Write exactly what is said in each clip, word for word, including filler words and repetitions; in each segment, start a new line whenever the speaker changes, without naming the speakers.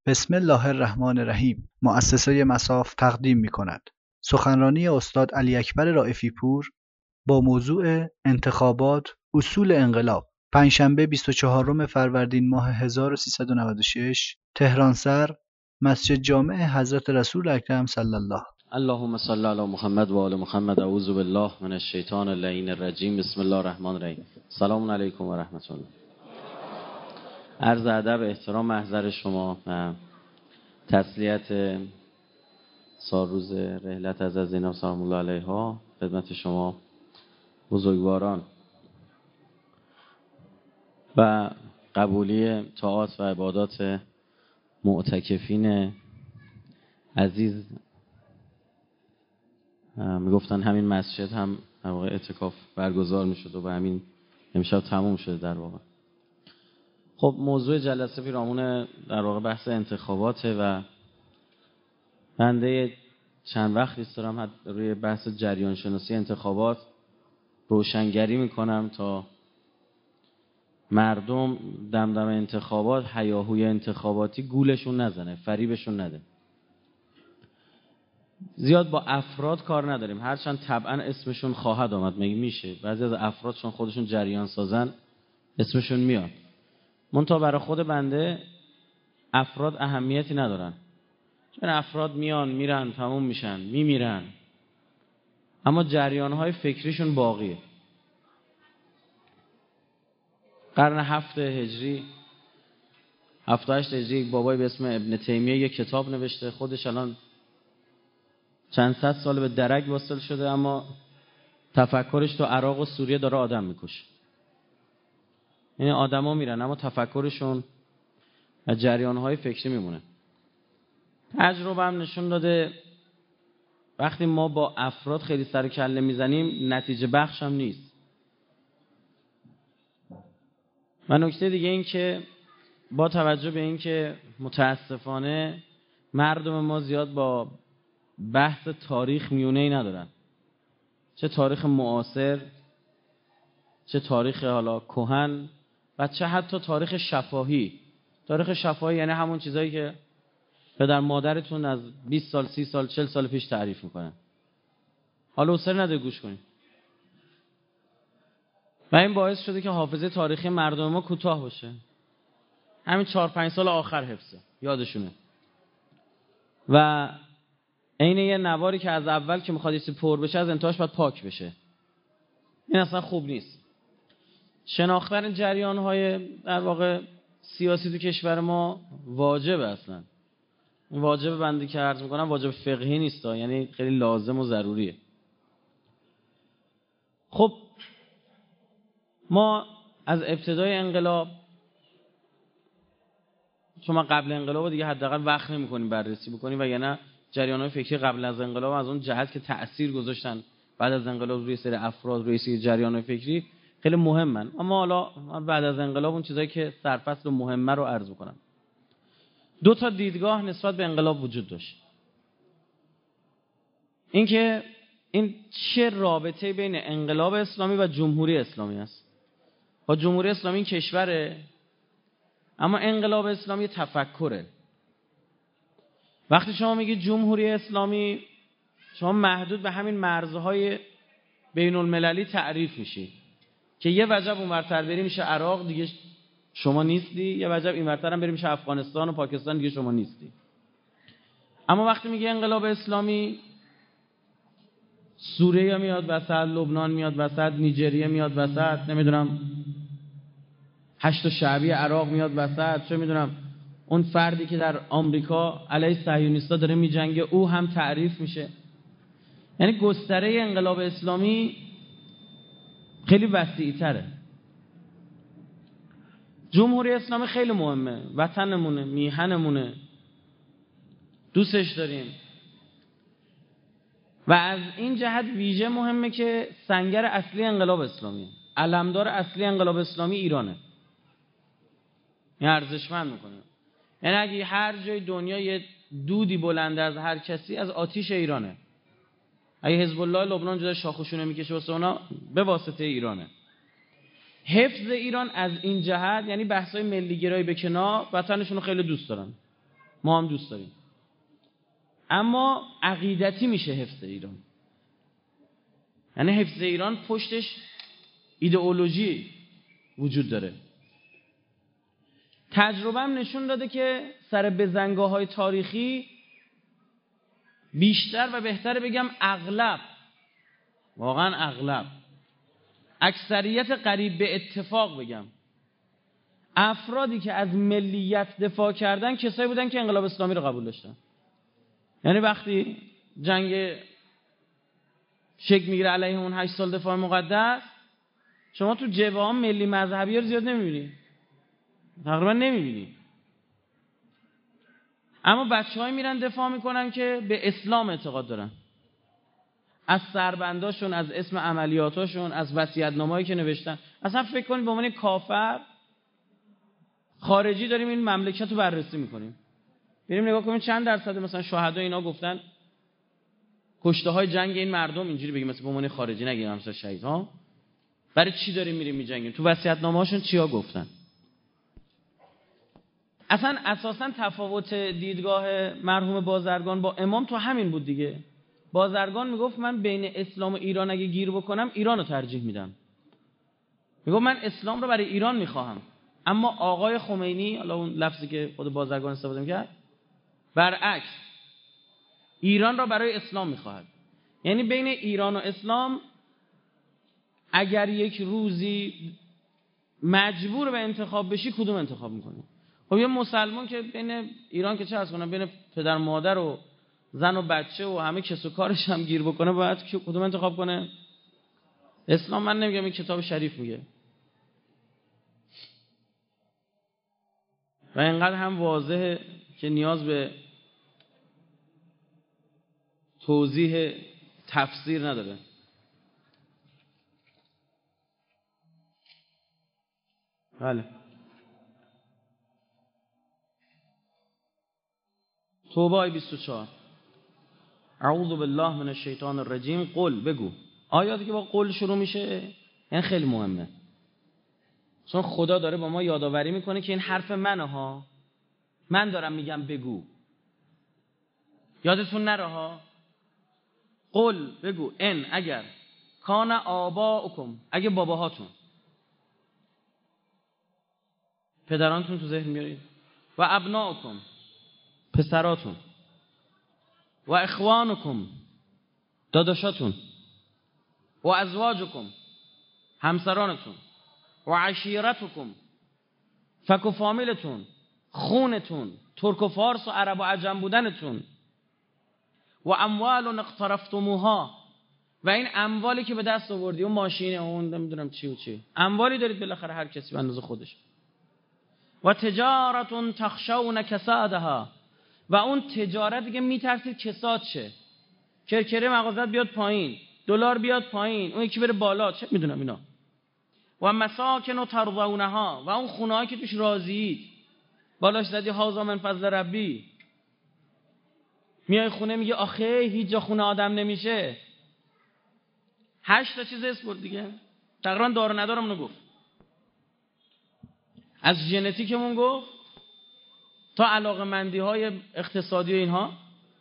بسم الله الرحمن الرحیم. مؤسسه مصاف تقدیم می‌کند سخنرانی استاد علی اکبر رائفی پور با موضوع انتخابات اصول انقلاب، پنجشنبه بیست و چهارم فروردین ماه هزار و سیصد و نود و شش، تهرانسر، مسجد جامع حضرت رسول اکرم صلی الله.
اللهم صل علی محمد و آل محمد. اعوذ بالله من الشیطان اللعین الرجیم. بسم الله الرحمن الرحیم. سلام علیکم و رحمت الله. عرض ادب، احترام، محضر شما و تسلیت سالروز رحلت از زینب سلام الله علیها خدمت شما بزرگواران و قبولی طاعات و عبادات معتکفین عزیز. میگفتن همین مسجد هم در واقع اعتکاف برگزار میشد و به همین امشب تموم شده در واقع. خب موضوع جلسه پیرامون در واقع بحث انتخاباته و بنده چند وقت است دارم روی بحث جریان شناسی انتخابات روشنگری میکنم تا مردم دمدم انتخابات، هیاهوی انتخاباتی گولشون نزنه، فریبشون نده. زیاد با افراد کار نداریم، هرچند طبعا اسمشون خواهد آمد، مگه میشه؟ بعضی از افراد چون خودشون جریان سازن اسمشون میاد. منتها برای خود بنده افراد اهمیتی ندارن، چون افراد میان میرن تموم میشن میمیرن، اما جریانهای فکریشون باقیه. قرن هفت هجری هفت و هشت هجری یک بابای به اسم ابن تیمیه یک کتاب نوشته، خودش الان چند صد سال به درک واصل شده، اما تفکرش تو عراق و سوریه داره آدم میکشه. یعنی آدما میرن اما تفکرشون و جریانهای فکری میمونه. تجربه هم نشون داده وقتی ما با افراد خیلی سر و کله میزنیم نتیجه بخش هم نیست. و نکته دیگه این که با توجه به این که متاسفانه مردم ما زیاد با بحث تاریخ میونه‌ای ندارن، چه تاریخ معاصر، چه تاریخ حالا کهن و چه حتی تاریخ شفاهی. تاریخ شفاهی یعنی همون چیزایی که پدر مادرتون از بیست سال، سی سال، چهل سال پیش تعریف میکنن. حالا حوصله نده گوش کنید. و این باعث شده که حافظه تاریخی مردم ما کوتاه باشه. همین چهار پنج سال آخر حفظه، یادشونه. و عین یه نواری که از اول که میخواد یه پر بشه از انتهاش باید پاک بشه. این اصلا خوب نیست. شناختن جریان‌های در واقع سیاسی تو کشور ما واجبه. اصلا این واجب بنده که عرض میکنم واجب فقهی نیست، یعنی خیلی لازم و ضروریه. خب ما از ابتدای انقلاب، چون ما قبل انقلاب دیگه حداقل وقت نمی‌کنیم بررسی بکنیم، و یا نه جریان‌های فکری قبل از انقلاب از اون جهت که تأثیر گذاشتن بعد از انقلاب روی سری افراد، روی سری جریان‌های فکری خیلی مهمن. اما حالا بعد از انقلاب اون چیزایی که سرفصل و مهمه رو عرض می‌کنم. دو تا دیدگاه نسبت به انقلاب وجود داشت. اینکه این چه رابطه بین انقلاب اسلامی و جمهوری اسلامی است. با جمهوری اسلامی این کشوره، اما انقلاب اسلامی تفکره. وقتی شما میگی جمهوری اسلامی، شما محدود به همین مرزهای بین المللی تعریف میشی که یه وجب اونورتر بری میشه عراق، دیگه شما نیستی، یه وجب اینورتر هم بری میشه افغانستان و پاکستان، دیگه شما نیستی. اما وقتی میگی انقلاب اسلامی، سوریه میاد وسط، لبنان میاد وسط، نیجریه میاد وسط، نمیدونم هشت شعبی عراق میاد وسط، چه میدونم اون فردی که در آمریکا علیه صهیونیستا داره میجنگه او هم تعریف میشه. یعنی گستره انقلاب اسلامی خیلی وسیع‌تره. جمهوری اسلامی خیلی مهمه، وطنمونه، میهنمونه، دوستش داریم و از این جهت ویژه مهمه که سنگر اصلی انقلاب اسلامی، علمدار اصلی انقلاب اسلامی ایرانه. این ارزشمند میکنه. یعنی اگه هر جای دنیا یه دودی بلنده از هر کسی، از آتیش ایرانه. اگه حزب الله لبنان جدا شاخوشونه میکشه واسه اونا، به واسطه ایرانه. حفظ ایران از این جهت، یعنی بحثای ملی گرایی به کنار، وطنشون رو خیلی دوست دارن. ما هم دوست داریم، اما عقیدتی میشه حفظ ایران. یعنی حفظ ایران پشتش ایدئولوژی وجود داره. تجربه هم نشون داده که سر بزنگاه‌های تاریخی بیشتر و بهتر بگم اغلب، واقعا اغلب، اکثریت قریب به اتفاق بگم، افرادی که از ملیت دفاع کردن کسایی بودن که انقلاب اسلامی رو قبول داشتن. یعنی وقتی جنگ شکل میگیره علیه اون هشت سال دفاع مقدس، شما تو جبهه‌ها ملی مذهبی رو زیاد نمیبینی، تقریبا نمیبینی، اما بچه‌های میرن دفاع میکنن که به اسلام اعتقاد دارن، از سربنداشون، از اسم عملیاتاشون، از وصیت‌نامه‌ای که نوشتن. اصلا فکر کنید به عنوان کافر خارجی داریم این مملکت رو بررسی میکنیم، بریم نگاه کنیم چند درصد مثلا شهدا اینا گفتن کشته های جنگ این مردم، اینجوری بگیم مثلا به عنوان خارجی، نگیم مثلا شهید ها، برای چی داریم میریم میجنگیم، تو وصیت‌نامه هاشون چیا گفتن. اصلا اساسا تفاوت دیدگاه مرحوم بازرگان با امام تو همین بود دیگه. بازرگان میگفت من بین اسلام و ایران اگه گیر بکنم ایران رو ترجیح میدم، میگفت من اسلام رو برای ایران میخواهم، اما آقای خمینی، حالا اون لفظی که خود بازرگان استفاده میکرد، برعکس ایران را برای اسلام میخواهد. یعنی بین ایران و اسلام اگر یک روزی مجبور به انتخاب بشی کدوم انتخاب میکنی؟ خب یه مسلمان که بین ایران که چه از کنه، بین پدر مادر و زن و بچه و همه کس و کارش هم گیر بکنه، باید کدوم انتخاب کنه؟ اسلام. من نمیگم، این کتاب شریف میگه و اینقدر هم واضحه که نیاز به توضیح تفسیر نداره. بله. توبه آیه بیست و چهار. اعوذ بالله من الشیطان الرجیم. قل، بگو. آیاتی که با قل شروع میشه این خیلی مهمه، چون خدا داره با ما یادآوری میکنه که این حرف منه ها، من دارم میگم بگو، یادتون نره ها. قل، بگو، ان، اگر، کان آباؤکم، اگه باباهاتون، پدرانتون تو ذهن میارید، و ابناؤکم، پسراتون، و اخوانکم، داداشاتون، و ازواجکم، همسرانتون، و عشیرتکم، فک و فامیلتون، خونتون، ترک و فارس و عرب و عجم بودنتون، و اموال اقترفتموها، و این اموالی که به دست آوردی، اون ماشین، اون نمیدونم چی و چی، اموالی دارید بالاخره هر کسی به اندازه خودش، و تجارت تخشون کسادها، و اون تجارتی که میترسید کساد شه، کرکره مغازت بیاد پایین، دلار بیاد پایین، اون یکی بره بالا، چه میدونم اینا، و مساکن ترضونها، و اون خونه‌ای که توش راضیید، بالاش زدی هازا من فضل ربی، میای خونه میگه آخه هیچ جا خونه آدم نمیشه. هشت تا چیز اسم برد دیگه، تقریبا دار و ندارم اونو گفت، از ژنتیکمون گفت تا علاقمندی های اقتصادی و اینها.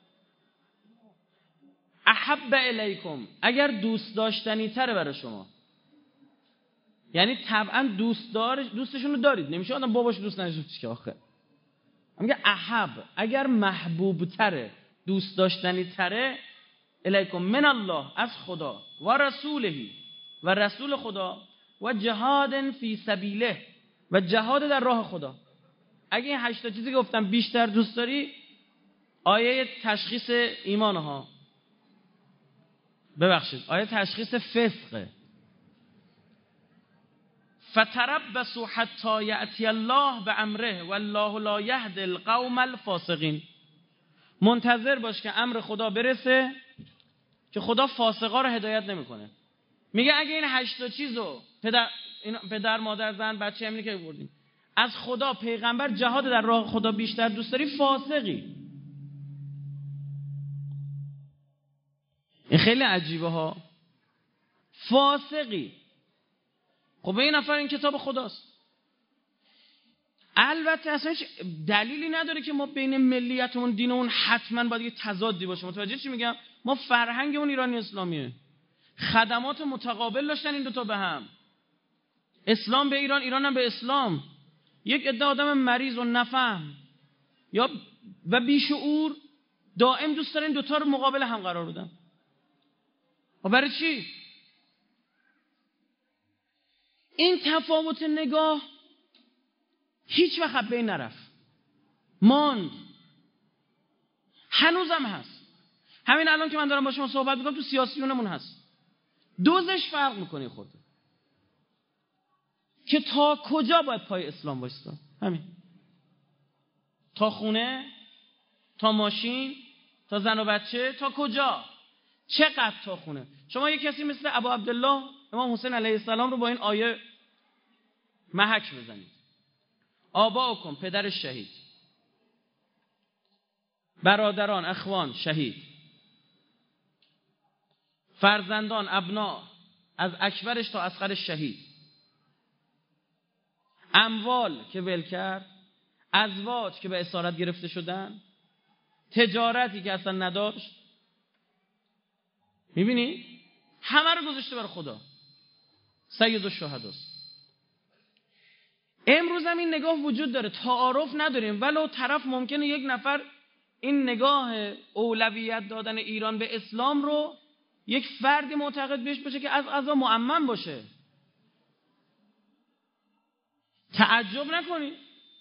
احب الیکم، اگر دوست داشتنی تره برای شما، یعنی طبعا دوست دار دوستشون رو دارید، نمیشه آدم باباش دوست نداشته که آخه، میگه احب، اگر محبوب تره، دوست داشتنی تره، الیکم من الله، از خدا، و رسولهی، و رسول خدا، و جهاد فی سبیله، و جهاد در راه خدا. اگه این هشت تا چیزی که گفتم بیشتر دوست داری، آیه تشخیص ایمان ها، ببخشید آیه تشخیص فسقه. فتربصوا حتی یأتی الله بامره والله لا یهدی القوم الفاسقین. منتظر باش که امر خدا برسه که خدا فاسقا رو هدایت نمیکنه. میگه اگه این هشت تا چیزو پدر پدر مادر زن بچه همینی که بردین از خدا، پیغمبر، جهاد در راه خدا بیشتر دوست داری، فاسقی. این خیلی عجیبه ها، فاسقی. خب این نفر این کتاب خداست. البته اصلا هیچ دلیلی نداره که ما بین ملیتمون دینمون حتما باید یه تضادی باشه. متوجه چی میگم؟ ما فرهنگمون ایرانی اسلامیه، خدمات متقابل داشتن این دوتا به هم، اسلام به ایران، ایران هم به اسلام. یک عده آدم مریض و نفهم یا و بیشعور دائم دوست دارن دوتا رو مقابل هم قرار بدن. و برای چی؟ این تفاوت نگاه هیچ وقت بین نرفت، ماند، هنوزم هست. همین الان که من دارم با شما صحبت میکنم تو سیاسیونمون هست. دوزش فرق میکنه خورده که تا کجا باید پای اسلام بایستا. همین تا خونه، تا ماشین، تا زن و بچه، تا کجا، چقدر تا خونه. شما یک کسی مثل ابو عبدالله امام حسین علیه السلام رو با این آیه محک بزنید: آباؤکم، پدر شهید، برادران اخوان شهید، فرزندان ابنا از اکبرش تا اصغرش شهید، اموال که ول کرد، ازواج که به اسارت گرفته شدن، تجارتی که اصلا نداشت. میبینی؟ همه رو گذاشته برای خدا. سید الشهداست. امروز هم این نگاه وجود داره، تعارف نداریم. ولو طرف ممکنه یک نفر این نگاه اولویت دادن ایران به اسلام رو یک فردی معتقد بهش باشه که از قضا مؤمن باشه. تعجب نکنید.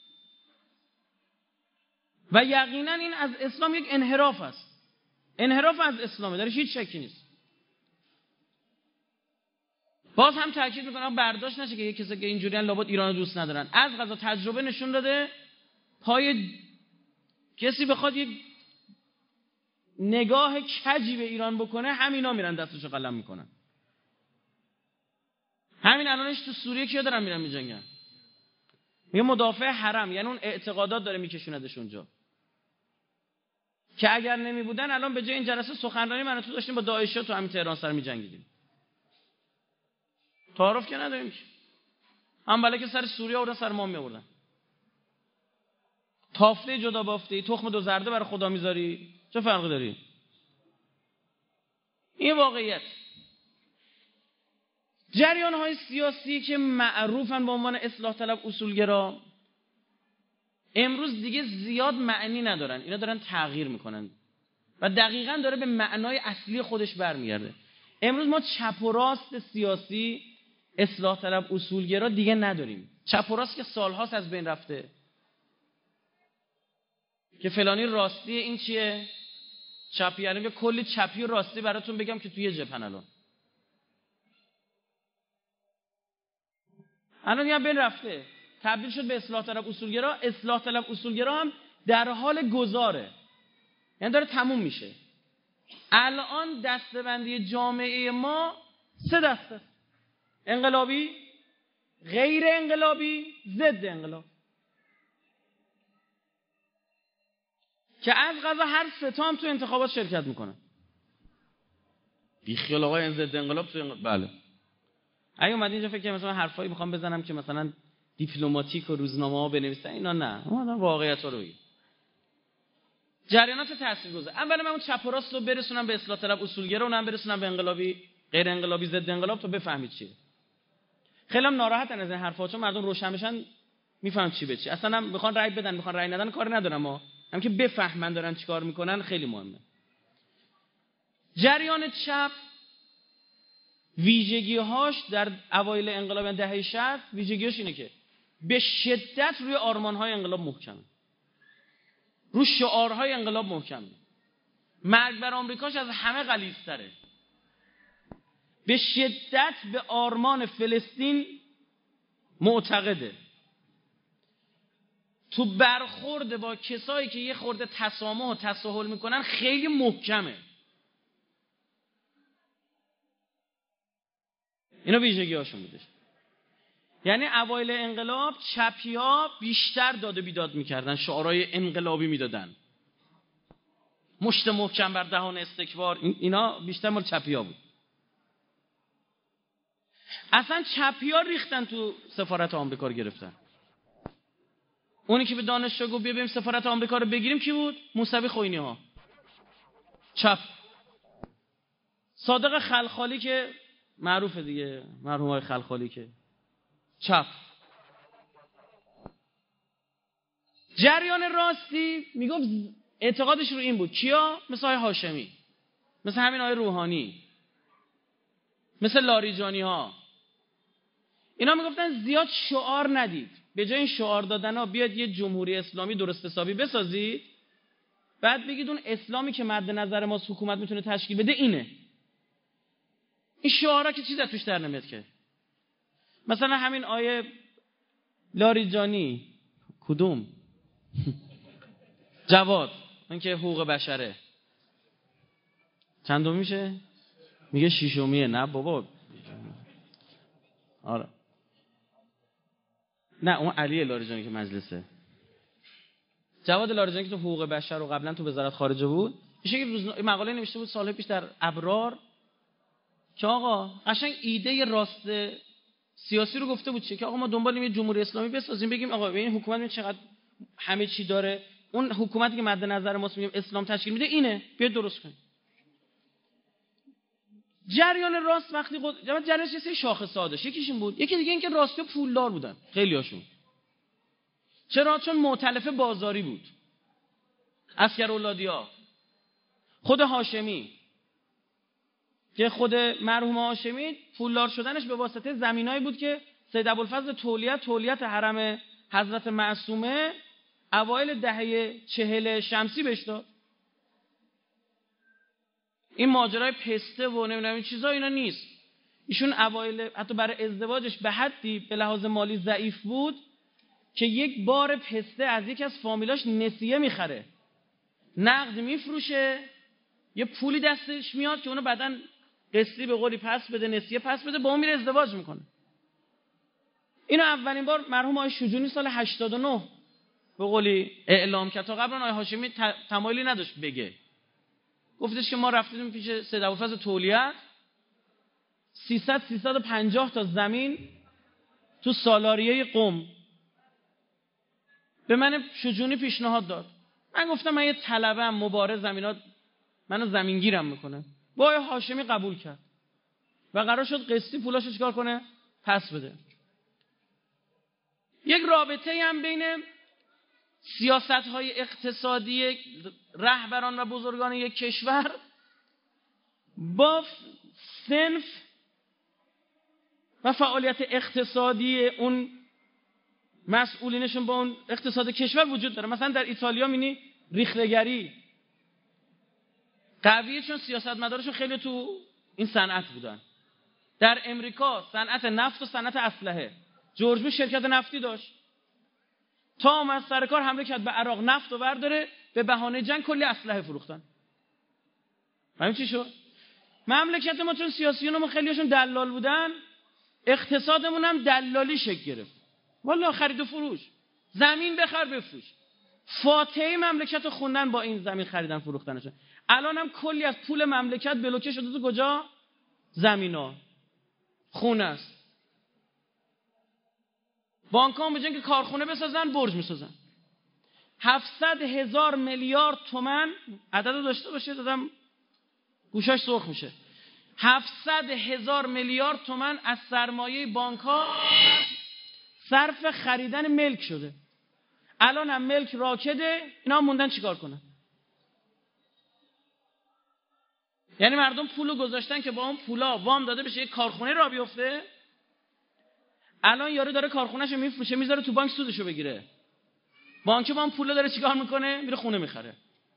و یقینا این از اسلام یک انحراف است. انحراف از اسلامه، درش هیچ شکی نیست. باز هم تاکید میکنم برداشت نشه که یک کسی که اینجوریان لابد ایران رو دوست ندارن. از قضا تجربه نشون داده پای کسی بخواد یک نگاه کجی به ایران بکنه، همینا میرن دستشو قلم میکنن. همین الانش تو سوریه کیا دارن میرن میجنگن؟ میگه مدافع حرم، یعنی اون اعتقادات داره میکشوندش اونجا که اگر نمی بودن الان به جای این جلسه سخنرانی من تو داشتیم با داعشیا تو همین تهران سر میجنگیدیم. تعارف که نداریم که. هم بله که سر سوریه و سر ما میآوردن. تافته جدا بافته، تخم دو زرده برای خدا میذاری، چه فرقی داری؟ این واقعیت. جریان های سیاسی که معروفن به عنوان اصلاح طلب اصولگرا امروز دیگه زیاد معنی ندارن. اینا دارن تغییر میکنن و دقیقاً داره به معنای اصلی خودش برمیگرده. امروز ما چپ و راست سیاسی، اصلاح طلب اصولگرا دیگه نداریم. چپ و راست که سالهاست از بین رفته، که فلانی راستی این چیه چپی، یعنی که کلی چپی و راستی براتون بگم که توی جبهن الان الان یه بین رفته، تبدیل شد به اصلاح طلب اصولگرا. اصلاح طلب اصولگرا هم در حال گذاره، یعنی داره تموم میشه. الان دسته‌بندی جامعه ما سه دسته: انقلابی، غیر انقلابی، ضد انقلاب. که از قضا هر سه تا هم تو انتخابات شرکت میکنن. بیخیال آقای این ضد انقلاب تو انقلاب. بله. اگه اومد اینجا فکر کنم مثلا حرفایی میخوام بزنم که مثلا دیپلماتیک و روزنامه‌ها بنویسن، اینا نه. اونا واقعیت رو بگیم. جریانات تاثیرگذار. اولا من اون چپ و راست رو برسونم به اصلاح طلب اصولگرا، اونم برسونم به انقلابی، غیر انقلابی، ضد انقلاب، تو بفهمید چیه. خیلی هم ناراحتن از این حرفا، چون مردم روشن بشن میفهمن چی به چی. اصلا هم میخوان رأی بدن، میخوان رأی ندن، کار ندارم. ما هم که بفهمن دارن چیکار میکنن خیلی مهمه. جریان چپ ویژگی‌هاش در اوایل انقلاب دهه شصت، ویژگی‌هاش اینه که به شدت روی آرمان‌های انقلاب محکمه، روی شعارهای انقلاب محکمه. مرگ بر آمریکاش از همه غلیظ‌تره. به شدت به آرمان فلسطین معتقده. تو برخورد با کسایی که یه خورده تسامح و تساهل میکنن خیلی محکمه. اینا ویژگی هاشون بودش. یعنی اوایل انقلاب چپیا بیشتر داد و بیداد میکردن، شعارهای انقلابی میدادن، مشت محکم بر دهان استکبار، اینا بیشتر مال چپیا بود. اصلا چپیا ریختن تو سفارت آمریکا رو گرفتن. اونی که به دانشجو گفت بیا بریم سفارت آمریکا رو بگیریم کی بود؟ موسوی خوینی ها. چپ. صادق خلخالی که معروفه دیگه، مرحوم های خلخالی که چپ. جریان راستی میگفت اعتقادش رو این بود، کیا؟ مثل های هاشمی، مثل همین های روحانی، مثل لاریجانی ها. اینا میگفتن زیاد شعار ندید، به جای این شعار دادن ها بیاد یه جمهوری اسلامی درست حسابی بسازید، بعد بگید اون اسلامی که مد نظر ما حکومت میتونه تشکیل بده اینه. این شعارها که چیز از توش در نمیاد که. مثلا همین آیه لاریجانی کدوم؟ جواد، این که حقوق بشره چندم میشه؟ میگه شیشمیه. نه بابا، آره نه اون علی لاریجانی که مجلسه. جواد لاریجانی که تو حقوق بشر و قبلا تو وزارت خارجه بود، میشه که روزنامه مقاله نوشته بود سال پیش در ابرار که آقا قشنگ ایده راست سیاسی رو گفته بود چه که آقا ما دنبال یه جمهوری اسلامی بسازیم، بگیم آقا این حکومت چقدر همه چی داره، اون حکومتی که مد نظر ماست میگیم اسلام تشکیل میده اینه، بیا درست کن. جریان راست وقتی خود جریانش یه سری شاخصه داشت، یکیش این بود، یکی دیگه این که راستی پولدار بودن خیلیاشون. چرا؟ چون مؤتلفه بازاری بود. عسکرالله‌ها، خود هاشمی که خود مرحوم هاشمی پولدار شدنش به واسطه زمینایی بود که سید ابوالفضل تولیت تولیت حرم حضرت معصومه اوایل دهه چهل شمسی بهش داد. این ماجرای پسته و نمیدونم این چیزا اینا نیست. ایشون اوایل حتی برای ازدواجش به حدی به لحاظ مالی ضعیف بود که یک بار پسته از یک از فامیلاش نسیه میخره، نقد میفروشه، یه پولی دستش میاد که اونو بعدن قسطی به قولی پس بده، نسیه پس بده، با اون میره ازدواج میکنه. اینو اولین بار مرحوم آقای شجونی سال هشتاد و نه به قولی اعلام کرد. تا قبلا آقای هاشمی تمایلی نداشت بگه. گفتش که ما رفتیم پیش سید ابوالفضل تولیت، سیصد سیصد و پنجاه تا زمین تو سالاریه قم به من شجونی پیشنهاد داد. من گفتم من یه طلبم، مبارز، زمینات منو زمینگیرم میکنه. با آقای هاشمی قبول کرد و قرار شد قسطی پولاشو چیکار کنه؟ پس بده. یک رابطه هم بین سیاست‌های اقتصادی رهبران و بزرگان یک کشور با صنف و فعالیت اقتصادی اون مسئولینشون با اون اقتصاد کشور وجود داره. مثلا در ایتالیا مینی ریختگری قویه چون سیاستمدارشون خیلی تو این صنعت بودن. در امریکا صنعت نفت و صنعت اسلحه، جورج بوش شرکت نفتی داشت، تا اومد سر کار حمله کرد به عراق، نفت رو برداره، به بهانه جنگ کلی اسلحه فروختن. همین چی شد؟ مملکت ما چون سیاسیون ما خیلیشون دلال بودن، اقتصادمون هم دلالی شکل گرفت. والله خرید و فروش، زمین بخر بفروش. فاتحه مملکت رو خوندن با این زمین خریدن فروختنشون. الان هم کلی از پول مملکت بلوکه شده تو کجا؟ زمینا، خونه است. بانک ها به جای اینکه کارخونه بسازن برج میسازن. هفتصد هزار میلیارد تومان عدد رو داشته باشه، دادم گوشاش سرخ میشه. هفتصد هزار میلیارد تومان از سرمایه بانک ها صرف خریدن ملک شده. الان هم ملک راکده، اینا هم موندن چیکار کنن؟ یعنی مردم پولو گذاشتن که با اون پولا وام داده بشه یک کارخونه را بیفته. الان یارو داره کارخونه‌شو میفروشه، میذاره تو بانک سودشو بگیره. بانک با اون پولا داره چیکار میکنه؟ میره خونه میخره.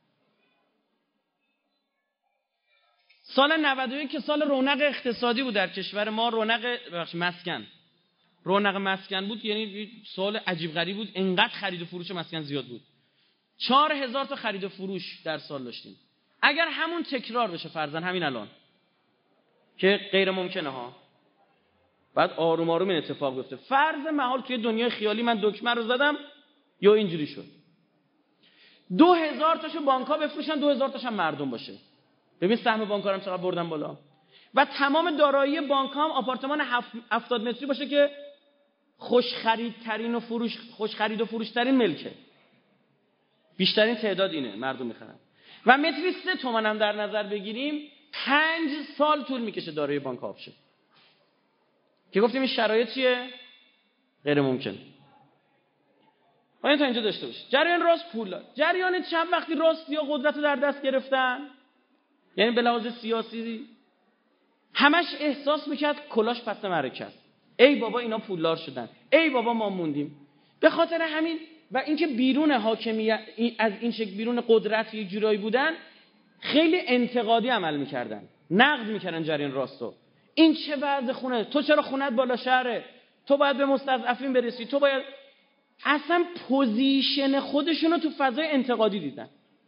سال نود و یک که سال رونق اقتصادی بود در کشور ما، رونق ببخشید مسکن. رونق مسکن بود، یعنی سال عجیب غریب بود، انقدر خرید و فروش مسکن زیاد بود. چهار هزار تا خرید و فروش در سال داشتیم. اگر همون تکرار بشه فرضاً همین الان که غیر ممکنه ها، بعد آروم آروم این اتفاق بیفته. فرض محال توی دنیای خیالی من دکمه رو زدم یا اینجوری شد. دو هزار تاشو بانک‌ها بفروشن، دو هزار تاش هم مردم باشه. ببین سهم بانک‌ها هم چقدر بردن بالا. و تمام دارایی بانک‌ها هم آپارتمان هفتاد متری باشه که خوش خریدترین و فروش خوش خرید و فروشترین ملکه. بیشترین تعداد اینه مردم میخرن. و متری سه تومن هم در نظر بگیریم پنج سال طول میکشه دارای بانک آب شه. که گفتیم این شرایط چیه؟ غیر ممکن. باید تا اینجا داشته باشید. جریان راست پول. جریان چپ وقتی راستی یا قدرت رو در دست گرفتن، یعنی به لحاظ سیاسی همش احساس میکرد کلاش پس معرکه است. ای بابا اینا پولدار شدن، ای بابا ما موندیم. به خاطر همین و اینکه بیرون حاکمیت از این شکل بیرون قدرت یک جورایی بودن، خیلی انتقادی عمل میکردن، نقد میکردن جریان راستو. این چه وضع خونه؟ تو چرا خونت بالا شهره؟ تو باید به مستضعفین برسی، تو باید. اصلا پوزیشن خودشونو تو فضای انتقادی دیدن.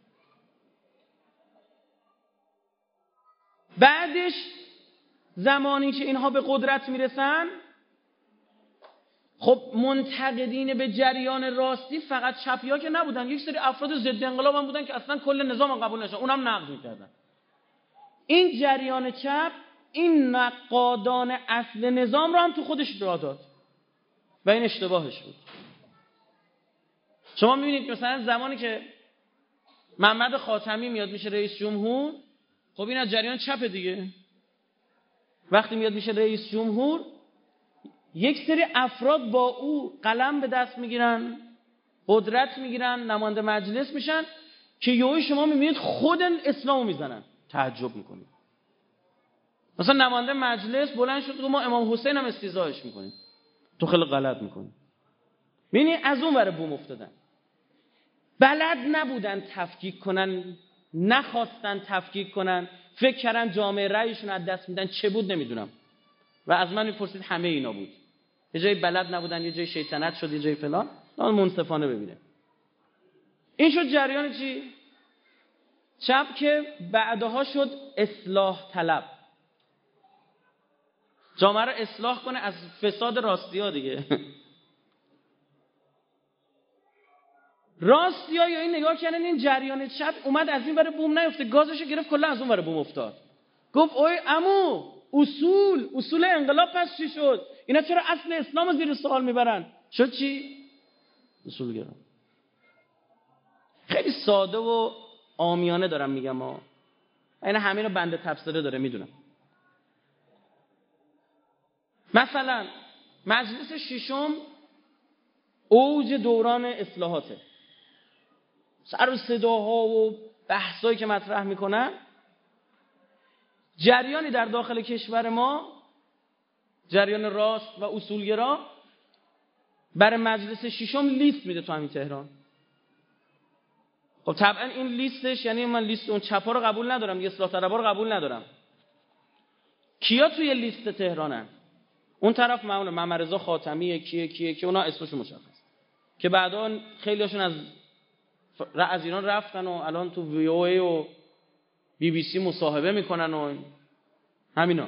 بعدش زمانی که اینها به قدرت میرسن، خب منتقدین به جریان راستی فقط چپیا که نبودن، یک سری افراد ضد انقلاب هم بودن که اصلا کل نظام قبول نشدن، اونم نقد میکردن. این جریان چپ این نقادان اصل نظام رو هم تو خودش راه داد و این اشتباهش بود. شما میبینید مثلا زمانی که محمد خاتمی میاد میشه رئیس جمهور، خب این از جریان چپ دیگه. وقتی میاد میشه رئیس جمهور، یک سری افراد با او قلم به دست میگیرن، قدرت میگیرن، نماینده مجلس میشن که یهویی شما میبینید خود اسلامو میزنن. تعجب میکنید. مثلا نماینده مجلس بلند شد که ما امام حسین هم استیزایش میکنیم. تو خیلی غلط میکنی. ببینید از اون ور بوم افتادن. بلد نبودن تفکیک کنن، نخواستن تفکیک کنن، فکر کردن جامعه رأیشون از دست میدن. چه بود نمیدونم. و از من میپرسید همه اینا بود. یه جایی بلد نبودن، یه جایی شیطنت شد، یه جایی فلان. نام منصفانه ببینه. این شد جریان چی؟ چپ که بعدها شد اصلاح طلب. جامعه رو اصلاح کنه از فساد راستی ها دیگه. راستی ها یا این نگاه کردن این جریان چپ اومد از این ور بوم نیفته، گازشو گرفت کلا از اون ور بوم افتاد. گفت اوی عمو اصول اصول انقلاب پس چی شد؟ اینا چرا اصل اسلام رو زیر سوال میبرن؟ شد چی؟ اصول گرام. خیلی ساده و عامیانه دارم میگم ها. اینا همین رو بنده تفسیره داره میدونم. مثلا مجلس ششم اوج دوران اصلاحاته. سر و صداها و بحثایی که مطرح میکنن، جریانی در داخل کشور ما، جریان راست و اصولگرا، برای مجلس ششم لیست میده تو همین تهران. خب طبعا این لیستش، یعنی من لیست اون چپا رو قبول ندارم، یه اصلاح طلبا رو قبول ندارم. کیا توی لیست تهرانن؟ اون طرف معمولا محمد رضا خاتمیه، کیه کیه که اونا اسمشون مشخص، که بعدا خیلیاشون از از ایران رفتن و الان تو وی او ای و بی بی سی مصاحبه میکنن و همینا.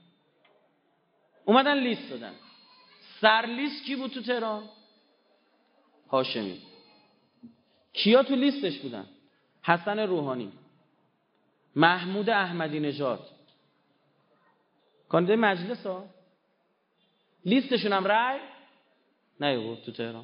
اومدن لیست دادن. سر لیست کی بود تو تهران؟ هاشمی. کیا تو لیستش بودن؟ حسن روحانی، محمود احمدی نژاد، کاندید مجلس ها. لیستشون هم رأی نیاورد تو تهران.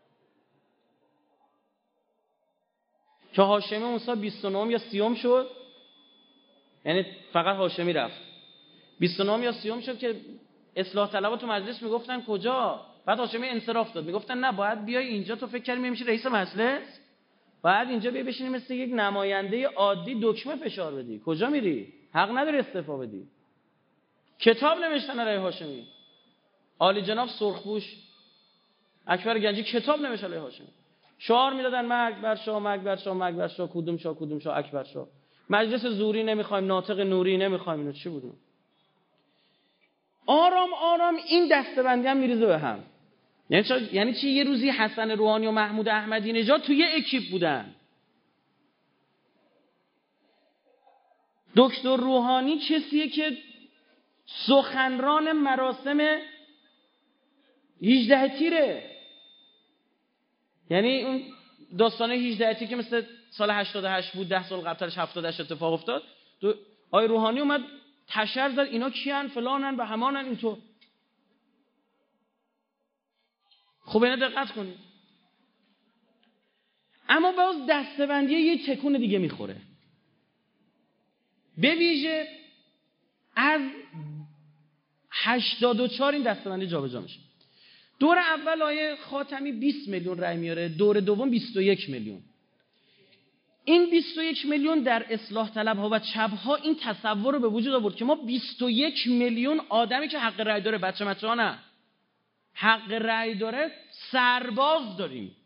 که هاشمی اون سال بیست و نه یا سی شد، یعنی فقط هاشمی رفت. بیست و نه یا سی شد که اصلاح طلبا تو مجلس میگفتن کجا؟ بعد هاشمی انصراف داد، میگفتن نه باید بیای اینجا، تو فکر کردی میشه رئیس مجلس؟ باید اینجا بیای بشینی مثل یک نماینده عادی دکمه فشار بدی. کجا میری؟ حق نداری استعفا بدی. کتاب نوشتن علیه هاشمی. عالی جناب سرخپوش اکبر گنجی کتاب نوشت علیه هاشمی. شعار میدادن مرگ بر شاه، مرگ بر شاه، مرگ بر شاه، کدوم شاه کدوم شاه، اکبر شاه. مجلس زوری نمیخوایم، ناطق نوری نمیخوایم. اینو چی بود؟ آرام آرام این دسته‌بندی هم میریزه به هم. یعنی چی؟ یعنی چی؟ یه روزی حسن روحانی و محمود احمدی نژاد توی یه اکیپ بودن. دکتر روحانی کسیه که سخنران مراسم هجده تیره. یعنی اون داستانه هجده تیر که مثل سال هشتاد و هشت بود، ده سال قبلش هفتاد و هشت اتفاق افتاد، آقای روحانی اومد تشر زد اینا کیان فلانن و همانن اینطور. خب اینا دقت کنید. اما باز دسته‌بندی یه تکون دیگه میخوره. به ویژه از هشتاد و چهار این دسته‌بندی جابجا میشه. دور اول آیه خاتمی بیست میلیون رای میاره، دور دوم بیست و یک میلیون. این بیست و یک میلیون در اصلاح طلب‌ها و چپ‌ها این تصور رو به وجود آورد که ما بیست و یک میلیون آدمی که حق رای داره، بچه بچه‌ها نه، حق رای داره، سرباز داریم.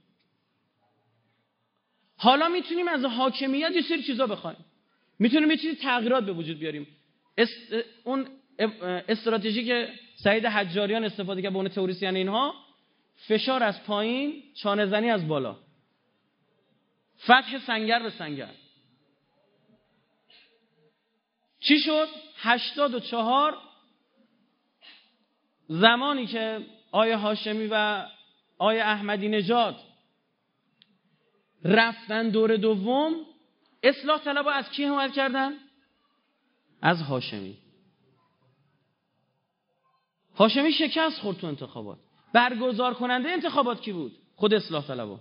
حالا میتونیم از حاکمیت یه سری چیزا بخوایم، میتونیم یه چیزی تغییرات به وجود بیاریم. است... اون استراتژی که سعید حجاریان استفاده کرد به عنوان تئوریسین اینها، فشار از پایین، چانه زنی از بالا، فتح سنگر به سنگر. چی شد؟ هشتاد و چهار زمانی که آیه هاشمی و آیه احمدی نژاد رفتن دور دوم، اصلاح طلبها از کی حمایت کردن؟ از هاشمی. هاشمی شکست خورد تو انتخابات. برگزار کننده انتخابات کی بود؟ خود اصلاح طلبها.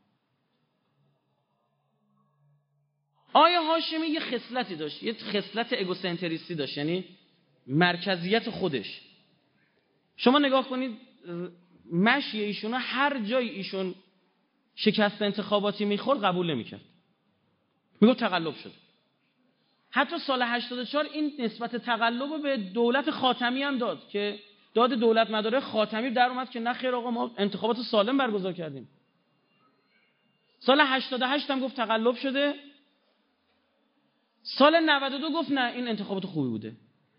آیه هاشمی یه خصلتی داشت، یه خصلت اگوسنتریستی داشت، یعنی مرکزیت خودش. شما نگاه کنید مشی ایشون، هر جای ایشون شکست انتخاباتی میخورد قبول نمیکرد، میگفت تقلب شد. حتی سال هشتاد و چهار این نسبت تقلب رو به دولت خاتمی هم داد که داد دولت مداره خاتمی در اومد که نه خیر آقا ما انتخابات سالم برگزار کردیم. سال هشتاد و هشت هم گفت تقلب شده. سال نود و دو گفت نه این انتخابات خوبی بوده،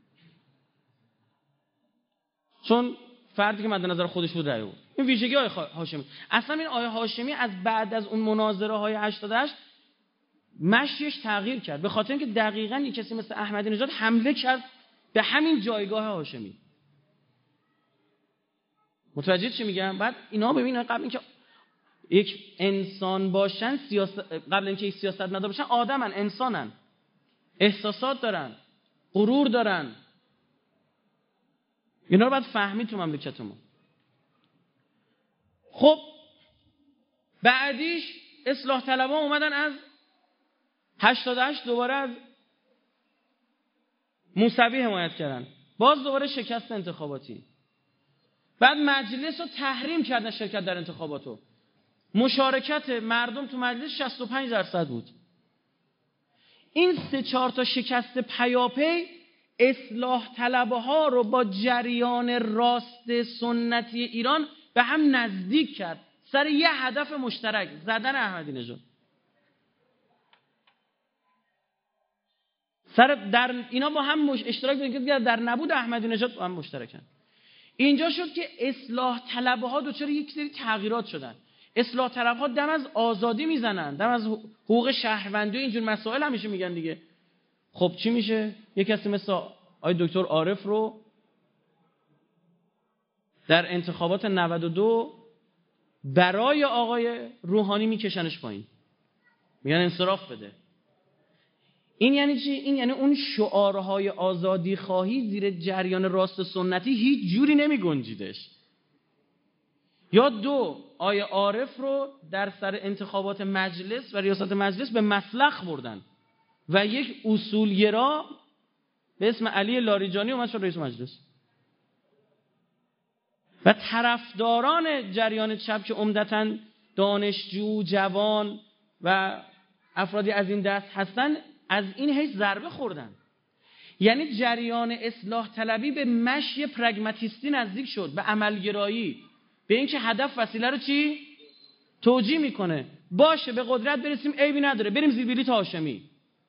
چون فردی که مد نظر خودش بود رأی بود. این ویژگی آیه هاشمی. اصلا این آیه هاشمی از بعد از اون مناظره های هشتاد و هشت مشیش تغییر کرد، به خاطر اینکه دقیقاً یک کسی مثل احمدی نژاد حمله کرد به همین جایگاه هاشمی. متوجه چی میگم؟ بعد اینا ببینن قبل اینکه یک انسان باشن، سیاست قبل اینکه یک سیاست مدار باشن، آدمن، انسانن، احساسات دارن، غرور دارن. اینا رو باید فهمید تو مملکتمون. خب بعدیش اصلاح طلبها اومدن از هشتاد و هشت دوباره از موسوی حمایت کردن، باز دوباره شکست انتخاباتی. بعد مجلس رو تحریم کردن شرکت در انتخاباتو. مشارکت مردم تو مجلس شصت و پنج درصد بود. این سه چهار تا شکست پیاپی اصلاح طلبها رو با جریان راست سنتی ایران به هم نزدیک کرد سر یه هدف مشترک، زدن احمدی نژاد. سر در اینا با هم مش... اشتراک داشتن که در نبود احمدی نژاد با هم مشترکن. اینجا شد که اصلاح طلبها دوچار یک سری تغییرات شدن. اصلاح طلبها دم از آزادی میزنن، دم از حقوق شهروندی و اینجور مسائل همیشه میگن دیگه. خب چی میشه؟ یک کسی مثل آقای دکتر عارف رو در انتخابات نود و دو برای آقای روحانی میکشنش پایین، میگن انصراف بده. این یعنی چی؟ این یعنی اون شعارهای آزادی خواهی زیر جریان راست سنتی هیچ جوری نمی گنجیدش. یا دو، آقای عارف رو در سر انتخابات مجلس و ریاست مجلس به مسلخ بردن و یک اصولگرا به اسم علی لاریجانی اومد شد رئیس مجلس. و طرفداران جریان چپ که عمدتاً دانشجو، جوان و افرادی از این دست هستن، از این حیث ضربه خوردن. یعنی جریان اصلاح طلبی به مشی پرگماتیستی نزدیک شد، به عملگرایی، به اینکه هدف وسیله رو چی؟ توجیه میکنه. باشه به قدرت برسیم عیبی نداره، بریم زیر بلیط هاشمی.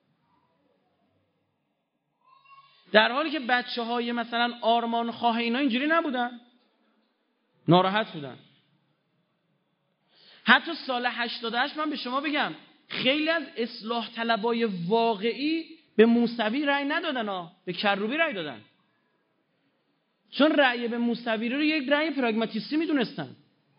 در حالی که بچه های مثلا آرمان خواه اینا اینجوری نبودن، ناراحت بودن. حتی سال هشتاد و هشت من به شما بگم خیلی از اصلاح طلبای واقعی به موسوی رأی ندادن ها، به کروبی رأی دادن، چون رأی به موسوی رو یک رأی پراگماتیستی میدونستن.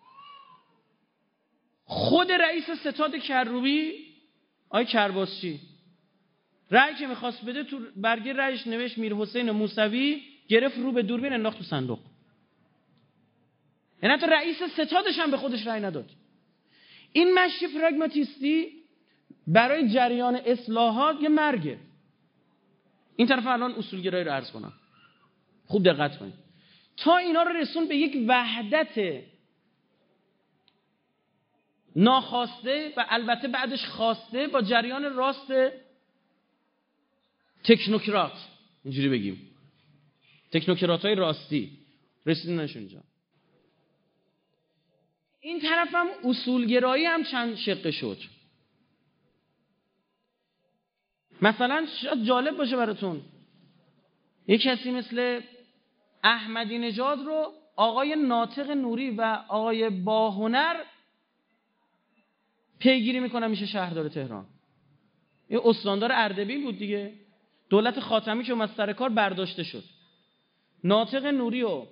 خود رئیس ستاد کروبی آقای کرباسچی رأی که میخواست بده تو برگه رأیش نوشت میر حسین موسوی، گرفت رو به دوربین انداخت تو صندوق. یعنی حتی رئیس ستادش هم به خودش رأی نداد. این مشی پراگماتیستی برای جریان اصلاحات یه مرگه. این طرف الان اصولگرایی رو عرض کنم، خوب دقت کنید. تا اینا رو رسون به یک وحدت ناخواسته و البته بعدش خواسته با جریان راست تکنوکرات، اینجوری بگیم تکنوکرات های راستی رسیدنش اونجا. این طرف هم اصولگرایی هم چند شقه شد. مثلا شاید جالب باشه براتون، یک کسی مثل احمدی نژاد رو آقای ناطق نوری و آقای باهنر پیگیری میکنن میشه شهردار تهران. این استاندار اردبیل بود دیگه. دولت خاتمی که از سر کار برداشته شد، ناطق نوری و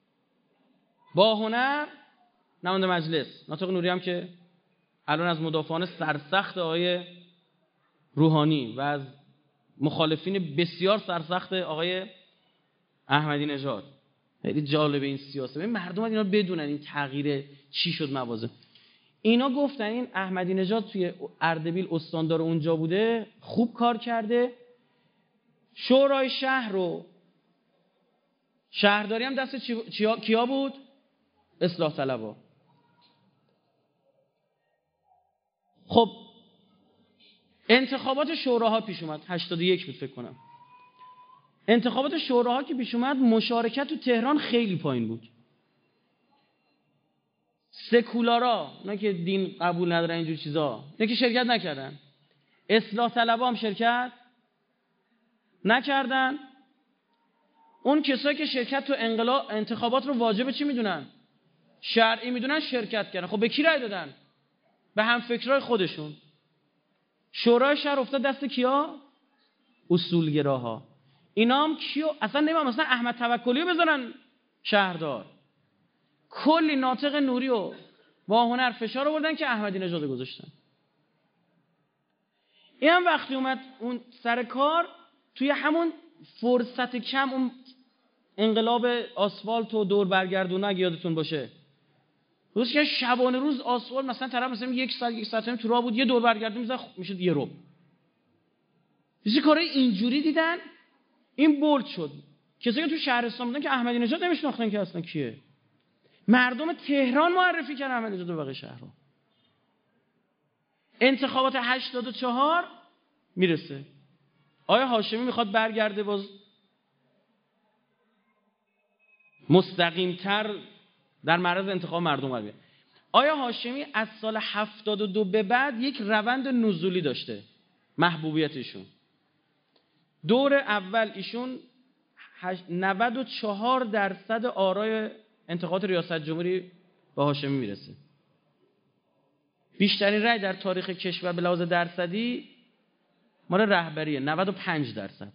باهنر نماینده مجلس. ناطق نوری هم که الان از مدافعان سرسخت آقای روحانی و از مخالفین بسیار سرسخت آقای احمدی نژاد. خیلی جالب این سیاست. این مردم اینا بدونن این تغییر چی شد موازه. اینا گفتن این احمدی نژاد توی اردبیل استاندار اونجا بوده، خوب کار کرده، شورای شهر رو شهرداری هم دست چی... کیا بود؟ اصلاح طلبا. خب انتخابات شوراها پیش اومد، هشتاد و یک بود فکر کنم. انتخابات شوراها که پیش اومد مشارکت تو تهران خیلی پایین بود. سکولارا، نه که دین قبول ندارن اینجور چیزا، نه که شرکت نکردن. اصلاح طلبا هم شرکت نکردن. اون کسایی که شرکت تو انقلاب انتخابات رو واجب چی میدونن؟ شرعی میدونن، شرکت کردن. خب به کی رای دادن؟ به هم فکرای خودشون. شورای شهر افتاد دست کیا؟ اصولگراها. اینا هم کیو اصلا نمیدونم، مثلا احمد توکلی رو بذارن شهردار. کلی ناطق نوری و با هنر فشار آوردن که احمدی نژاد گذاشتن. این هم وقتی اومد اون سر کار، توی همون فرصت کم اون انقلاب آسفالت و دور برگردونه اگه یادتون باشه، روز که شبانه روز آسفالت مثلا طرف مثلا یک ساعت یک ساعت تو راه بود، یه دور برگردون میزد میشد یه ربع. یه کارای اینجوری دیدن، این بولد شد. کسایی که تو شهرستان بودن که احمدی نژاد نمیشناختن که اصلا کیه. مردم تهران معرفی کردن احمدی نژاد به بقیه شهرها. انتخابات هشتاد و چهار میرسه. آیا هاشمی میخواد برگرده باز مستقیم‌تر در معرض انتخاب مردم قرار بگیره؟ آیا هاشمی از سال هفتاد و دو به بعد یک روند نزولی داشته محبوبیتشون؟ دور اول ایشون نود و چهار درصد آرای انتخابات ریاست جمهوری به هاشمی میرسه. بیشترین رأی در تاریخ کشور به لحاظ درصدی مال رهبریه، نود و پنج درصد.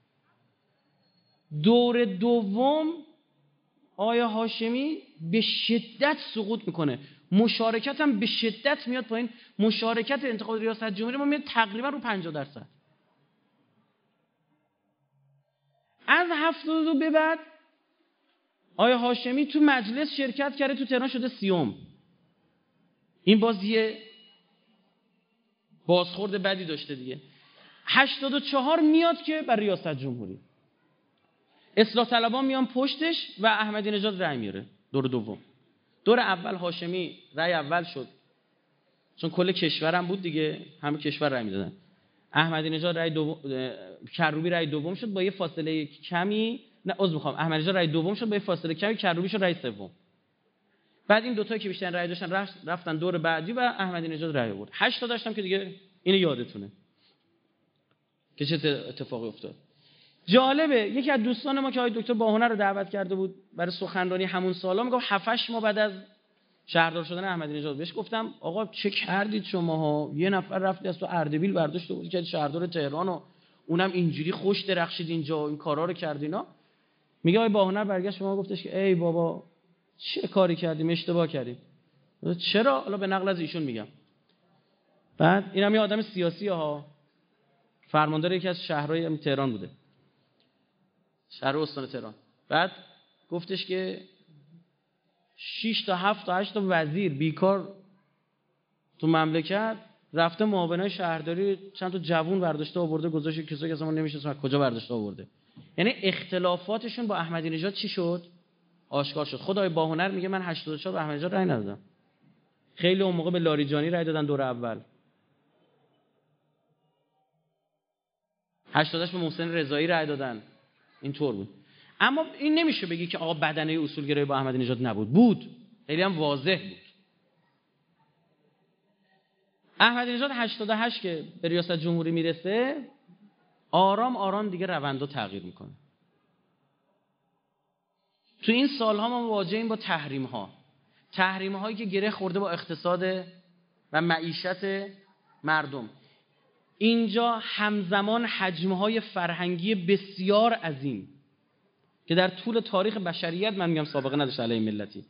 دور دوم آیا هاشمی به شدت سقوط میکنه، مشارکت هم به شدت میاد پایین. مشارکت انتخابات ریاست جمهوری ما میاد تقریبا رو پنجاه درصد. از هفتاد و دو به بعد آیا هاشمی تو مجلس شرکت کرده، تو تهران شده سیوم. این بازیه بازخورد بدی داشته دیگه. هشتاد و چهار میاد که بر ریاست جمهوری اصلاح طلبان میان پشتش و احمدی نژاد رأی میاره. دور دوم، دور اول هاشمی رأی اول شد چون کل کشورم بود دیگه، همه کشور رأی میدادن. احمدی نژاد رأی دوم، کروبی رأی دوم شد با یه فاصله کمی، نه عذر میخوام، احمدی نژاد رأی دوم شد با یه فاصله کمی، کروبی شد رأی سوم. بعد این دو تایی که بیشتر رأی داشتن رفتن دور بعدی و احمدی نژاد رأی آورد. هشت تا داشتم که دیگه اینو یادتونه که چه اتفاقی افتاد. جالبه یکی از دوستان ما که آقای دکتر باهنر رو دعوت کرده بود برای سخنرانی همون سالا، میگه هفت هشت ماه بعد از شهردار شدن احمدی نژاد بهش گفتم آقا چه کردید شماها؟ یه نفر رفتی از تو اردبیل برداشت بود که شهردار تهران و اونم اینجوری خوش درخشید اینجا این کارا رو کردینا. میگه آقای باهنر برگشت شما گفتش که ای بابا چه کاری کردیم، اشتباه کردیم. چرا؟ حالا به نقل از ایشون میگم. بعد اینم یه آدم سیاسی ها، فرماندار یکی از شهرهای تهران بوده، شهر استان تهران. بعد گفتش که شش تا هفت تا هشت تا وزیر بیکار تو مملکت، رفته معاونای شهرداری چند تا جوون برداشته آورده گذاشته، کسایی که اصلا نمی‌شناسن کجا برداشته آورده. یعنی اختلافاتشون با احمدی نژاد چی شد؟ آشکار شد. خدای باهنر میگه من هشتاد و چهار به احمدی نژاد رأی ندادم. خیلی اون موقع به لاریجانی رأی دادن دور اول. هشتاد و هشت به محسن رضایی رأی دادن. اینطور بود. اما این نمیشه بگی که آقا بدنه اصولگرایی با احمدی نژاد نبود. بود. خیلی هم واضح بود. احمدی نژاد هشتاد و هشت که به ریاست جمهوری میرسه، آرام آرام دیگه روندو تغییر میکنه. تو این سالها ما مواجهیم با تحریم ها. تحریم هایی که گره خورده با اقتصاد و معیشت مردم. اینجا همزمان حجم های فرهنگی بسیار عظیم که در طول تاریخ بشریت من میگم سابقه نداشته علیه ملتی.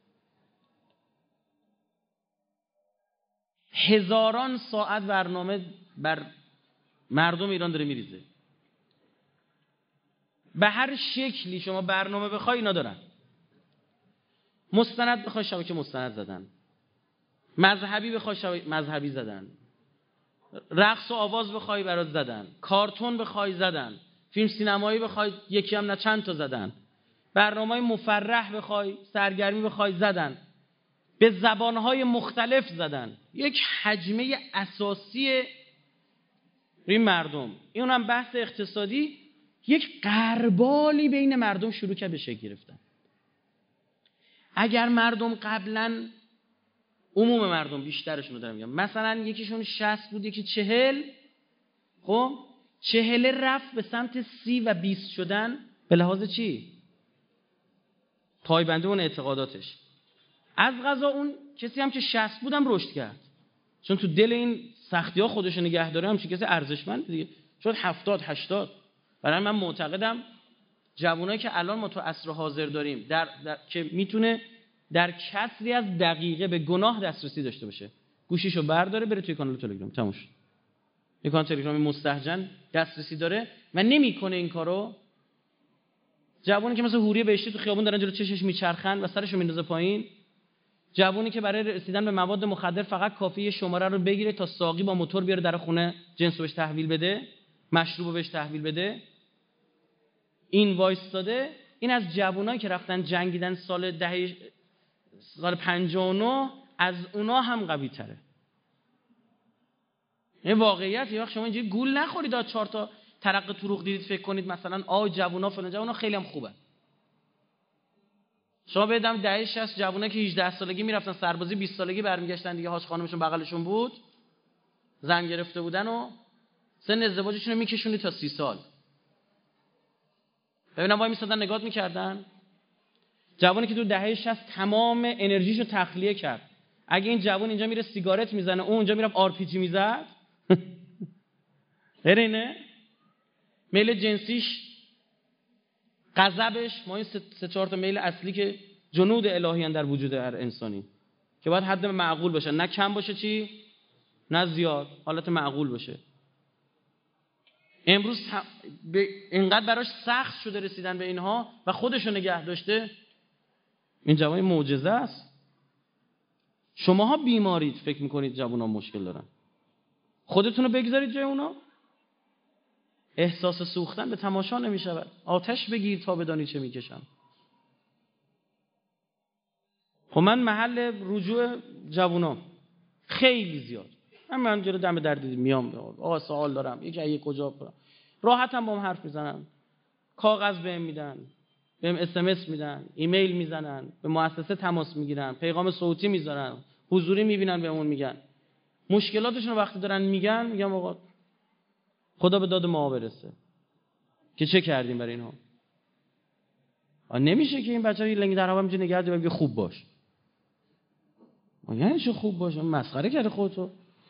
هزاران ساعت برنامه بر مردم ایران داره میریزه. به هر شکلی شما برنامه بخوای اینا دارن. مستند بخوای شبکه مستند زدن، مذهبی بخوای شبکه مذهبی زدن، رقص و آواز بخوای برات زدن، کارتون بخوای زدن، فیلم سینمایی بخوای یکی هم نه چند تا زدن، برنامه‌های مفرح بخوای سرگرمی بخوای زدن، به زبانهای مختلف زدن. یک حجمه اساسی روی مردم. این هم بحث اقتصادی، یک غربالی بین مردم شروع کرد به شکل گرفتن. اگر مردم قبلا، عموم مردم بیشترشون رو دارم میگم، مثلا یکیشون شصت بود یکی چهل، خب چهل رفت به سمت سی و بیست شدن به لحاظ چی؟ پایبندی اون اعتقاداتش. از قضا اون کسی هم که شصت بودم رشد کرد، چون تو دل این سختی ها خودش نگه داره، همچین کسی ارزشمند دیگه شد هفتاد هشتاد. برای من معتقدم جوانایی که الان ما تو عصر حاضر داریم در, در که میتونه در کسری از دقیقه به گناه دسترسی داشته باشه، گوشیشو برداره بره توی کانال تلگرام، تموم شد. یه کانال تلگرامی مستهجن دسترسی داره و نمیکنه این کارو. جوانی که مثلا حوری بهشتی تو خیابون دارن جلو چشش میچرخن و سرشو میندازه پایین، جوانی که برای رسیدن به مواد مخدر فقط کافیه شماره رو بگیره تا ساقی با موتور بیاره در خونه جنسو بهش تحویل بده، مشروبو بهش تحویل بده، این وایستاده. این از جوانایی که رفتن جنگیدن سال دهه سال پنجاه و نه از اونا هم قوی تره. این واقعیت. یه وقت شما اینجوری گول نخورید تا چهار تا ترقه طروق دیدید فکر کنید مثلا آ جوونا فلان جوونا خیلی هم خوبه. شما بدم دهه شصت جوونا که هجده سالگی میرفتن سربازی، بیست سالگی برمیگشتن دیگه، هاش خانمشون بغلشون بود، زن گرفته بودن و سن ازدواجشون رو میکشونید تا سی سال. ببینم وای میسادن نگات میکردن. جوانی که تو دهه شصت تمام انرژیشو تخلیه کرد، اگه این جوان اینجا میره سیگارت میزنه اون اونجا میره آر پی جی میزد غیر اینه. میل جنسیش، غضبش، ما این سه چهار تا میل اصلی که جنود الهی در وجود هر انسانی که باید حد معقول باشه، نه کم باشه چی نه زیاد، حالت معقول باشه. امروز اینقدر براش سخت شده رسیدن به اینها و خودشو نگه داشته. این جوانی معجزه است. شماها بیمارید فکر میکنید جوونا مشکل دارن. خودتون رو بگذارید جای اونا. احساس سوختن به تماشا نمیشود. آتش بگیر تا بدانی چه میکشم. خب من محل رجوع جوونا خیلی زیاد. من من جلو دم در دیدم میام آقا سوال دارم، یکی یک کجا برم، راحتم با هم حرف میزنن، کاغذ بهم میدن، بهم اس ام اس میدن، ایمیل میزنن، به مؤسسه تماس میگیرن، پیغام صوتی میذارن، حضوری میبینن بهمون میگن مشکلاتشون رو وقتی دارن میگن، میگم آقا خدا به داد ما برسه که چه کردیم برای اینها. نمیشه که این بچه‌ها یه لنگ در هوا میتونه نگه داره بگه خوب باش. یعنی چه خوب باش؟ مسخره کرده خودتو.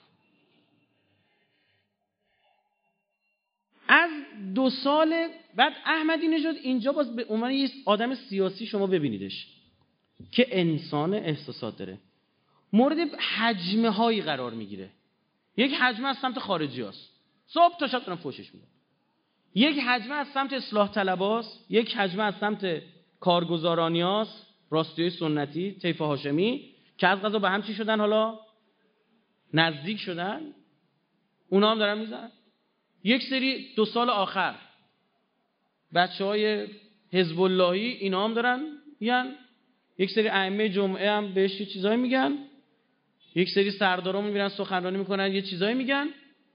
از دو سال بعد احمدی نژاد اینجا باز به عنوان یه آدم سیاسی شما ببینیدش که انسان احساسات داره، مورد حجمه هایی قرار میگیره. یک حجمه از سمت خارجی هست، صبح تا شب دارن فوشش میدن. یک حجمه از سمت اصلاح طلباست، یک حجمه از سمت کارگزارانی هست، راستیای سنتی طیف هاشمی که از قضا به هم چی شدن، حالا نزدیک شدن، اونا هم دارن میزنن. یک سری دو سال آخر بچهای حزب اللهی اینا هم دارن میگن، یک سری ائمه جمعه هم بهش یه چیزایی میگن، یک سری سردارا میبینن سخنرانی میکنن یه چیزایی میگن.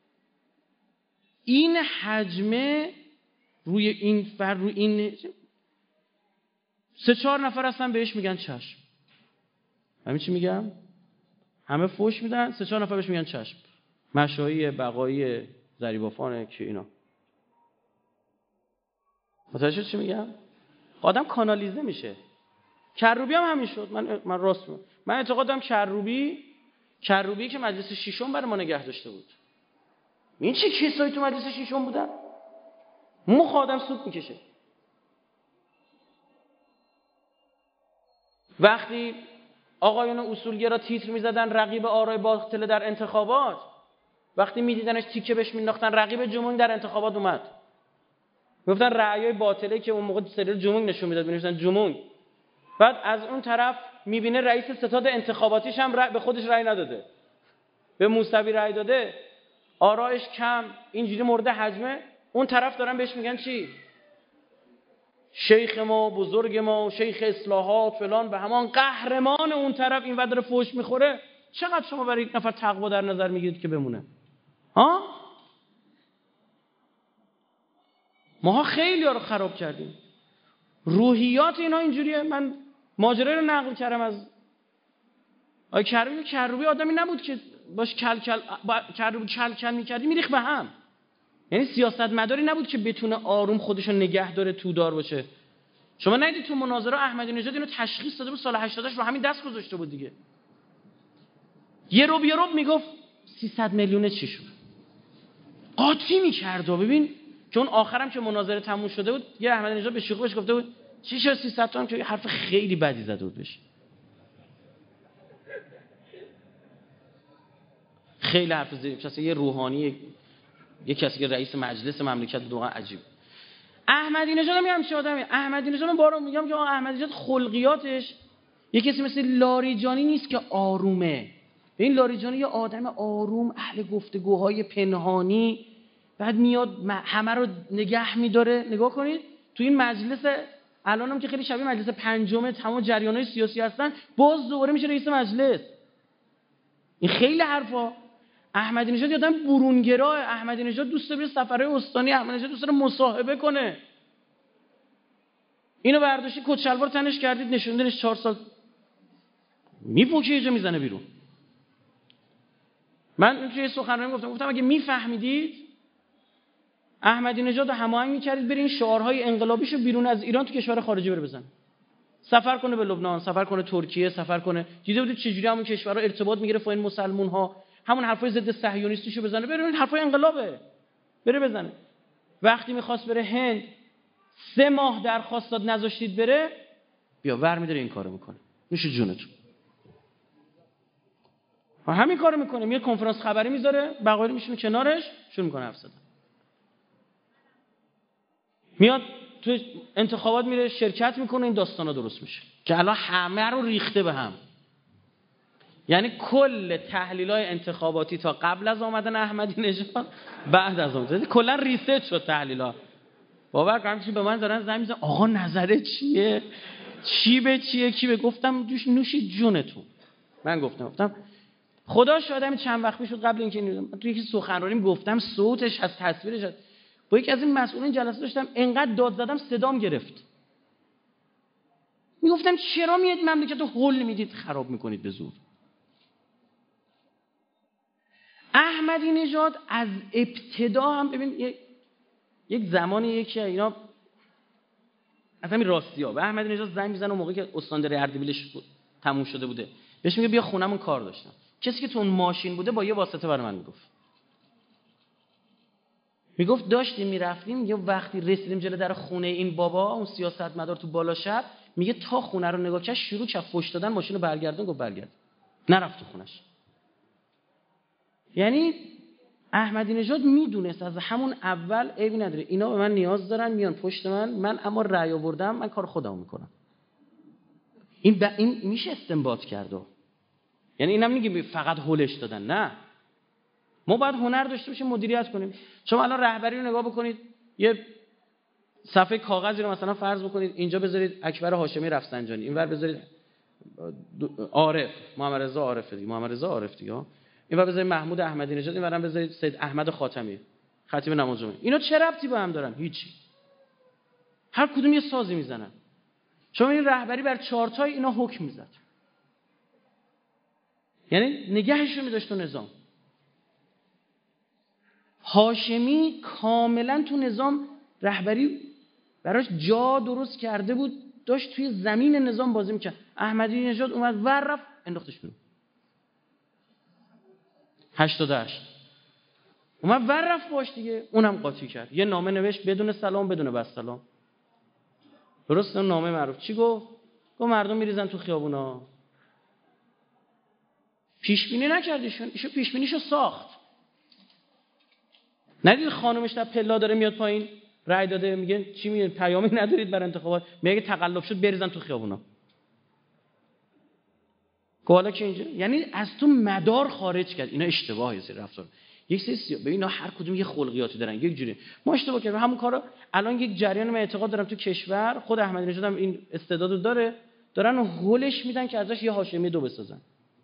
این حجمه روی این فر روی این سه چهار نفر هستن بهش میگن چشم. همین چی میگم؟ همه فوش میدن، سه چهار نفر بهش میگن چشم. مشایی بقایی ضریبافانه که اینا. متوجه چی میگم؟ آدم کانالیزه میشه. کروبی هم همین شد. من من راست میگم. من اعتقادم کروبی کروبی که مجلس ششم برای ما نگه داشته بود. این چه کسایی تو مجلس ششم بودن؟ مخ آدم سود میکشه. وقتی آقایون اصولگرا تیتر میزدن رقیب آرای باطله در انتخابات، وقتی میدیدنش تیکه بهش مینداختن رقیب جمهوری در انتخابات اومد، گفتن رأیای باطله که اون موقع سریال جمهوری نشون میداد می‌نوشتن جمهوری. بعد از اون طرف میبینه رئیس ستاد انتخاباتیش هم رأی به خودش رأی نداده، به موسوی رأی داده، آرایش کم، اینجوری مورد حجمه. اون طرف دارن بهش میگن چی؟ شیخ ما، بزرگ ما، شیخ اصلاحات فلان. به همان قهرمان اون طرف این وقت داره فوش میخوره. چقدر شما برای یک نفر تقوا در نظر میگیرید که بمونه؟ ها؟ ماها خیلی ها رو خراب کردیم. روحیات اینا اینجوریه. من ماجرا رو نقل کردم از آقای کروبی. کروبی آدمی نبود که باش کل کل با کروبی کل کل میکردی میریخ به هم. یعنی سیاستمداری نبود که بتونه آروم خودشو نگه داره، تودار باشه. شما ندیدید تو مناظره احمدی نژاد اینو تشخیص داده بود، سال هشتادش رو همین دست گذاشته بود دیگه. یه روب یه روب میگفت سیصد میلیون چی شد، قاطی میکرد. و ببین که اون آخرام که مناظره تموم شده بود، یه احمدی نژاد به شوخی بهش گفته بود چی شد سیصد تا، که حرف خیلی بدی زده بود بهش، خیلی حرف زیر کسی، یه روحانی، یه کسی که رئیس مجلس مملکت بود، واقعا عجیب. احمدی نژاد هم همین آدمی. احمدی نژاد من بارون میگم که احمدی نژاد خلقیاتش یه کسی مثل لاریجانی نیست که آرومه. این لاریجانی یه آدم آروم، اهل گفتگوهای پنهانی، بعد میاد همه رو نگه میداره. نگاه کنید تو این مجلس الانم که خیلی شبیه مجلس پنجم تمام جریان‌های سیاسی هستن، باز دوباره میشه رئیس مجلس. این خیلی حرفا. احمدی نژاد آدم برونگراه. احمدی نژاد دوست داره سفرهای استانی، احمدی نژاد دوست داره مصاحبه کنه. اینو برداشتی کت شلوار تنش کردید نشوندنش چهار سال میپوکه یه جا میزنه بیرون. من اون توی سخنرانی گفتم گفتم اگه میفهمیدید احمدی نژاد رو هماهنگ می‌کردید برین شعارهای انقلابیشو بیرون از ایران تو کشور خارجی بره بزنه. سفر کنه به لبنان، سفر کنه ترکیه، سفر کنه. دیده بودید چجوری همون کشورها ارتباط میگیره با این مسلمان‌ها، همون حرفای ضد صهیونیستیشو بزنه، بره این حرفای انقلابه بره بزنه. وقتی می‌خواست بره هند سه ماه درخواست داد نذاشتید بره، بیا ور می‌داره این کارو میکنه. میشه جونتون. و همین کارو میکنه، میاد کنفرانس خبری میذاره، بقایل میشونه کنارش، شروع میکنه حرف زدن. میاد تو انتخابات میره شرکت میکنه، این داستانا درست میشه که الان همه رو ریخته به هم. یعنی کل تحلیل‌های انتخاباتی تا قبل از آمدن احمدی نژاد، بعد از آمدن کلا ریست شد تحلیل‌ها. باور کنم چی به من دارن زنگ میزنن آقا نظرت چیه؟ چی به چیه؟ کی به گفتم دوش نوشید جونتون. من گفتم گفتم خدا شاهدم چند وقت پیش قبل اینکه تو یکی سخنرانی گفتم صوتش از تصویرش از با یکی از این مسئولین جلسه داشتم، انقدر داد زدم صدام گرفت. میگفتم چرا میاد مملکت رو هول میدید خراب میکنید به زور. احمدی نژاد از ابتدا هم ببین یک یک زمانی یکی اینا از همین راستی‌ها به احمدی نژاد زنگ میزنه اون موقعی که استانداری اردبیلش تموم شده بوده، بهش میگه بیا خونمون کار داشتم. کسی که تو اون ماشین بوده با یه واسطه برای من میگفت میگفت داشتیم میرفتیم یه وقتی رسیدیم جلوی در خونه این بابا، اون سیاستمدار تو بالا شب، میگه تا خونه رو نگاه کرد شروع کرد فحش دادن، ماشین رو برگردون، گفت برگرد، نرفت تو خونش. یعنی احمدی نژاد میدونست از همون اول عیبی نداره، اینا به من نیاز دارن میان پشت من، من اما رأی آوردم، من کار خودمو میکنم. این ب... این میشه استنباط کرد. یعنی اینم میگه فقط هولش دادن، نه، ما باید هنر داشته باشیم مدیریت کنیم. شما الان رهبری رو نگاه بکنید، یه صفحه کاغذی رو مثلا فرض بکنید اینجا بذارید اکبر هاشمی رفسنجانی، اینور بذارید عارف محمد رضا عارف دیگه محمد رضا عارف دیگه اینور بذارید محمود احمدی نژاد، اینورم بذارید سید احمد خاتمی خطیب نماز جمعه. اینا چه ربطی با هم دارن؟ هیچی. هر کدوم یه سازی میزنن. شما این رهبری بر چارتای اینا حکم میزد، یعنی نگهشون می‌داشت تو نظام. هاشمی کاملا تو نظام رهبری براش جا درست کرده بود، داشت توی زمین نظام بازی میکرد. احمدی نژاد اومد ور رفت انداختش بیرون. هشتاد و هشت اومد ور رفت باش دیگه، اونم قاطی کرد. یه نامه نوشت بدون سلام بدون بس سلام. درست اون نامه معروف چی گفت؟ گفت مردم میریزن تو خیابونا. پیش بینی نکردیشون، ایشون پیش بینیشو ساخت. ندید خانومش در پلا داره میاد پایین رای داده، میگه چی میگه پیامی ندارید برای انتخابات، میگه تقلب شد بریزن تو خیابونا. حالا که اینجا یعنی از تو مدار خارج کرد. اینا اشتباهه زیر رفتار. یک سری ببین اینا هر کدوم یه خلقیاتی دارن، یک جوری ما اشتباه کردیم همون کارو. الان یک جریان من اعتقاد دارم تو کشور، خود احمدی نژاد هم این استعدادو داره، دارن هولش میدن که ازش یه هاشمی دو بسازن.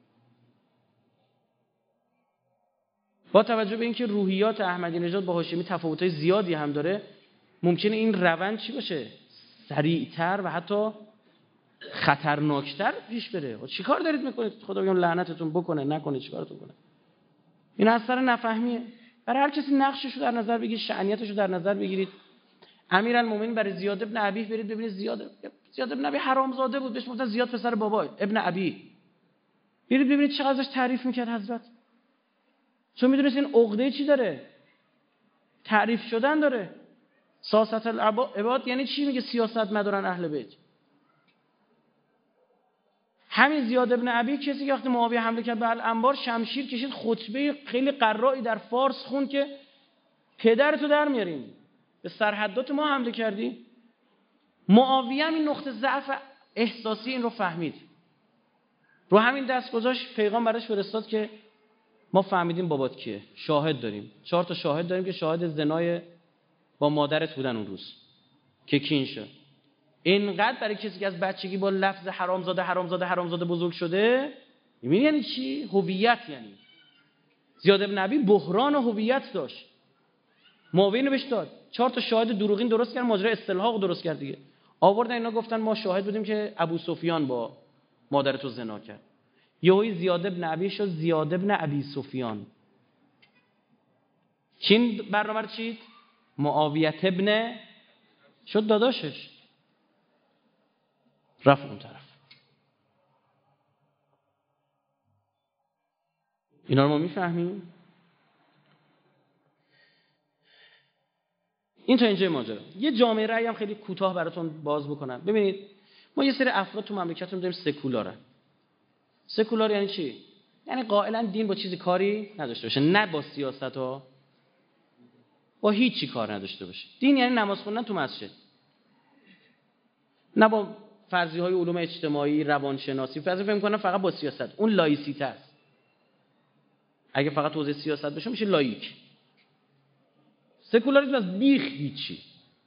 با توجه به اینکه روحیات احمدی نژاد با هاشمی تفاوت‌های زیادی هم داره، ممکنه این روند چی باشه؟ سریعتر و حتی خطرناکتر پیش بره. چیکار دارید میکنید؟ خدا بگم لعنتتون بکنه، نکنه چیکارتون کنه. این اثر نفهمیه. برای هر کسی نقششو در نظر بگیرید، شأنیتشو در نظر بگیرید. امیرالمومنین برای زیاد ابن ابی برید ببینید. زیاد زیاد ابن ابی حرامزاده بود، بهش گفتن زیاد پسر بابای ابن ابی. برید ببینید چقدر ازش تعریف میکرد حضرت. چون میدونست این عقده چی داره؟ تعریف شدن داره. سیاست العباد یعنی چی؟ میگه سیاست مدارن اهل بیت. همین زیاد ابن ابی کسی که وقتی معاویه حمله کرد به الانبار شمشیر کشید، خطبه خیلی قرایی در فارس خوند که پدرتو در میاریم، به سرحدات ما حمله کردی. معاویه هم این نقطه ضعف احساسی این رو فهمید، رو همین دست گذاشت، پیغام براش فرستاد که ما فهمیدیم بابات کیه، شاهد داریم، چهار تا شاهد داریم که شاهد زنای با مادرت بودن اون روز که کین شد. اینقدر برای کسی که از بچگی با لفظ حرامزاده حرامزاده حرامزاده بزرگ شده، می‌بینی یعنی چی؟ هویت. یعنی زیاد ابن ابی بحران هویت داشت. معاویه بهش داد، چهار تا شاهد دروغین درست کرد، ماجرا استلحاق درست کرد دیگه. آوردن اینا گفتن ما شاهد بودیم که ابو سفیان با مادرتو زنا کرد. یهویی زیاد ابن ابی شد زیاد ابن ابی سفیان. چین برنامه رو چید؟ معاویه ابن شد داداشش، رفت اون طرف. اینا رو ما میفهمیم. این تا اینجا ماجرا. یه جامعه رأی هم خیلی کوتاه براتون باز بکنم. ببینید ما یه سری افراد تو مملکتمون داریم سکولارن. سکولار یعنی چی؟ یعنی قائلا دین با چیزی کاری نداشته باشه، نه با سیاست ها، با هیچی کار نداشته باشه. دین یعنی نماز خوندن تو مسجد، نه با فرضی های علوم اجتماعی، روانشناسی. فرضی فهم کنن فقط با سیاست، اون لایسیته است. اگه فقط حوزه سیاست بشه میشه لاییک. سکولاریسم از بیخ هیچی.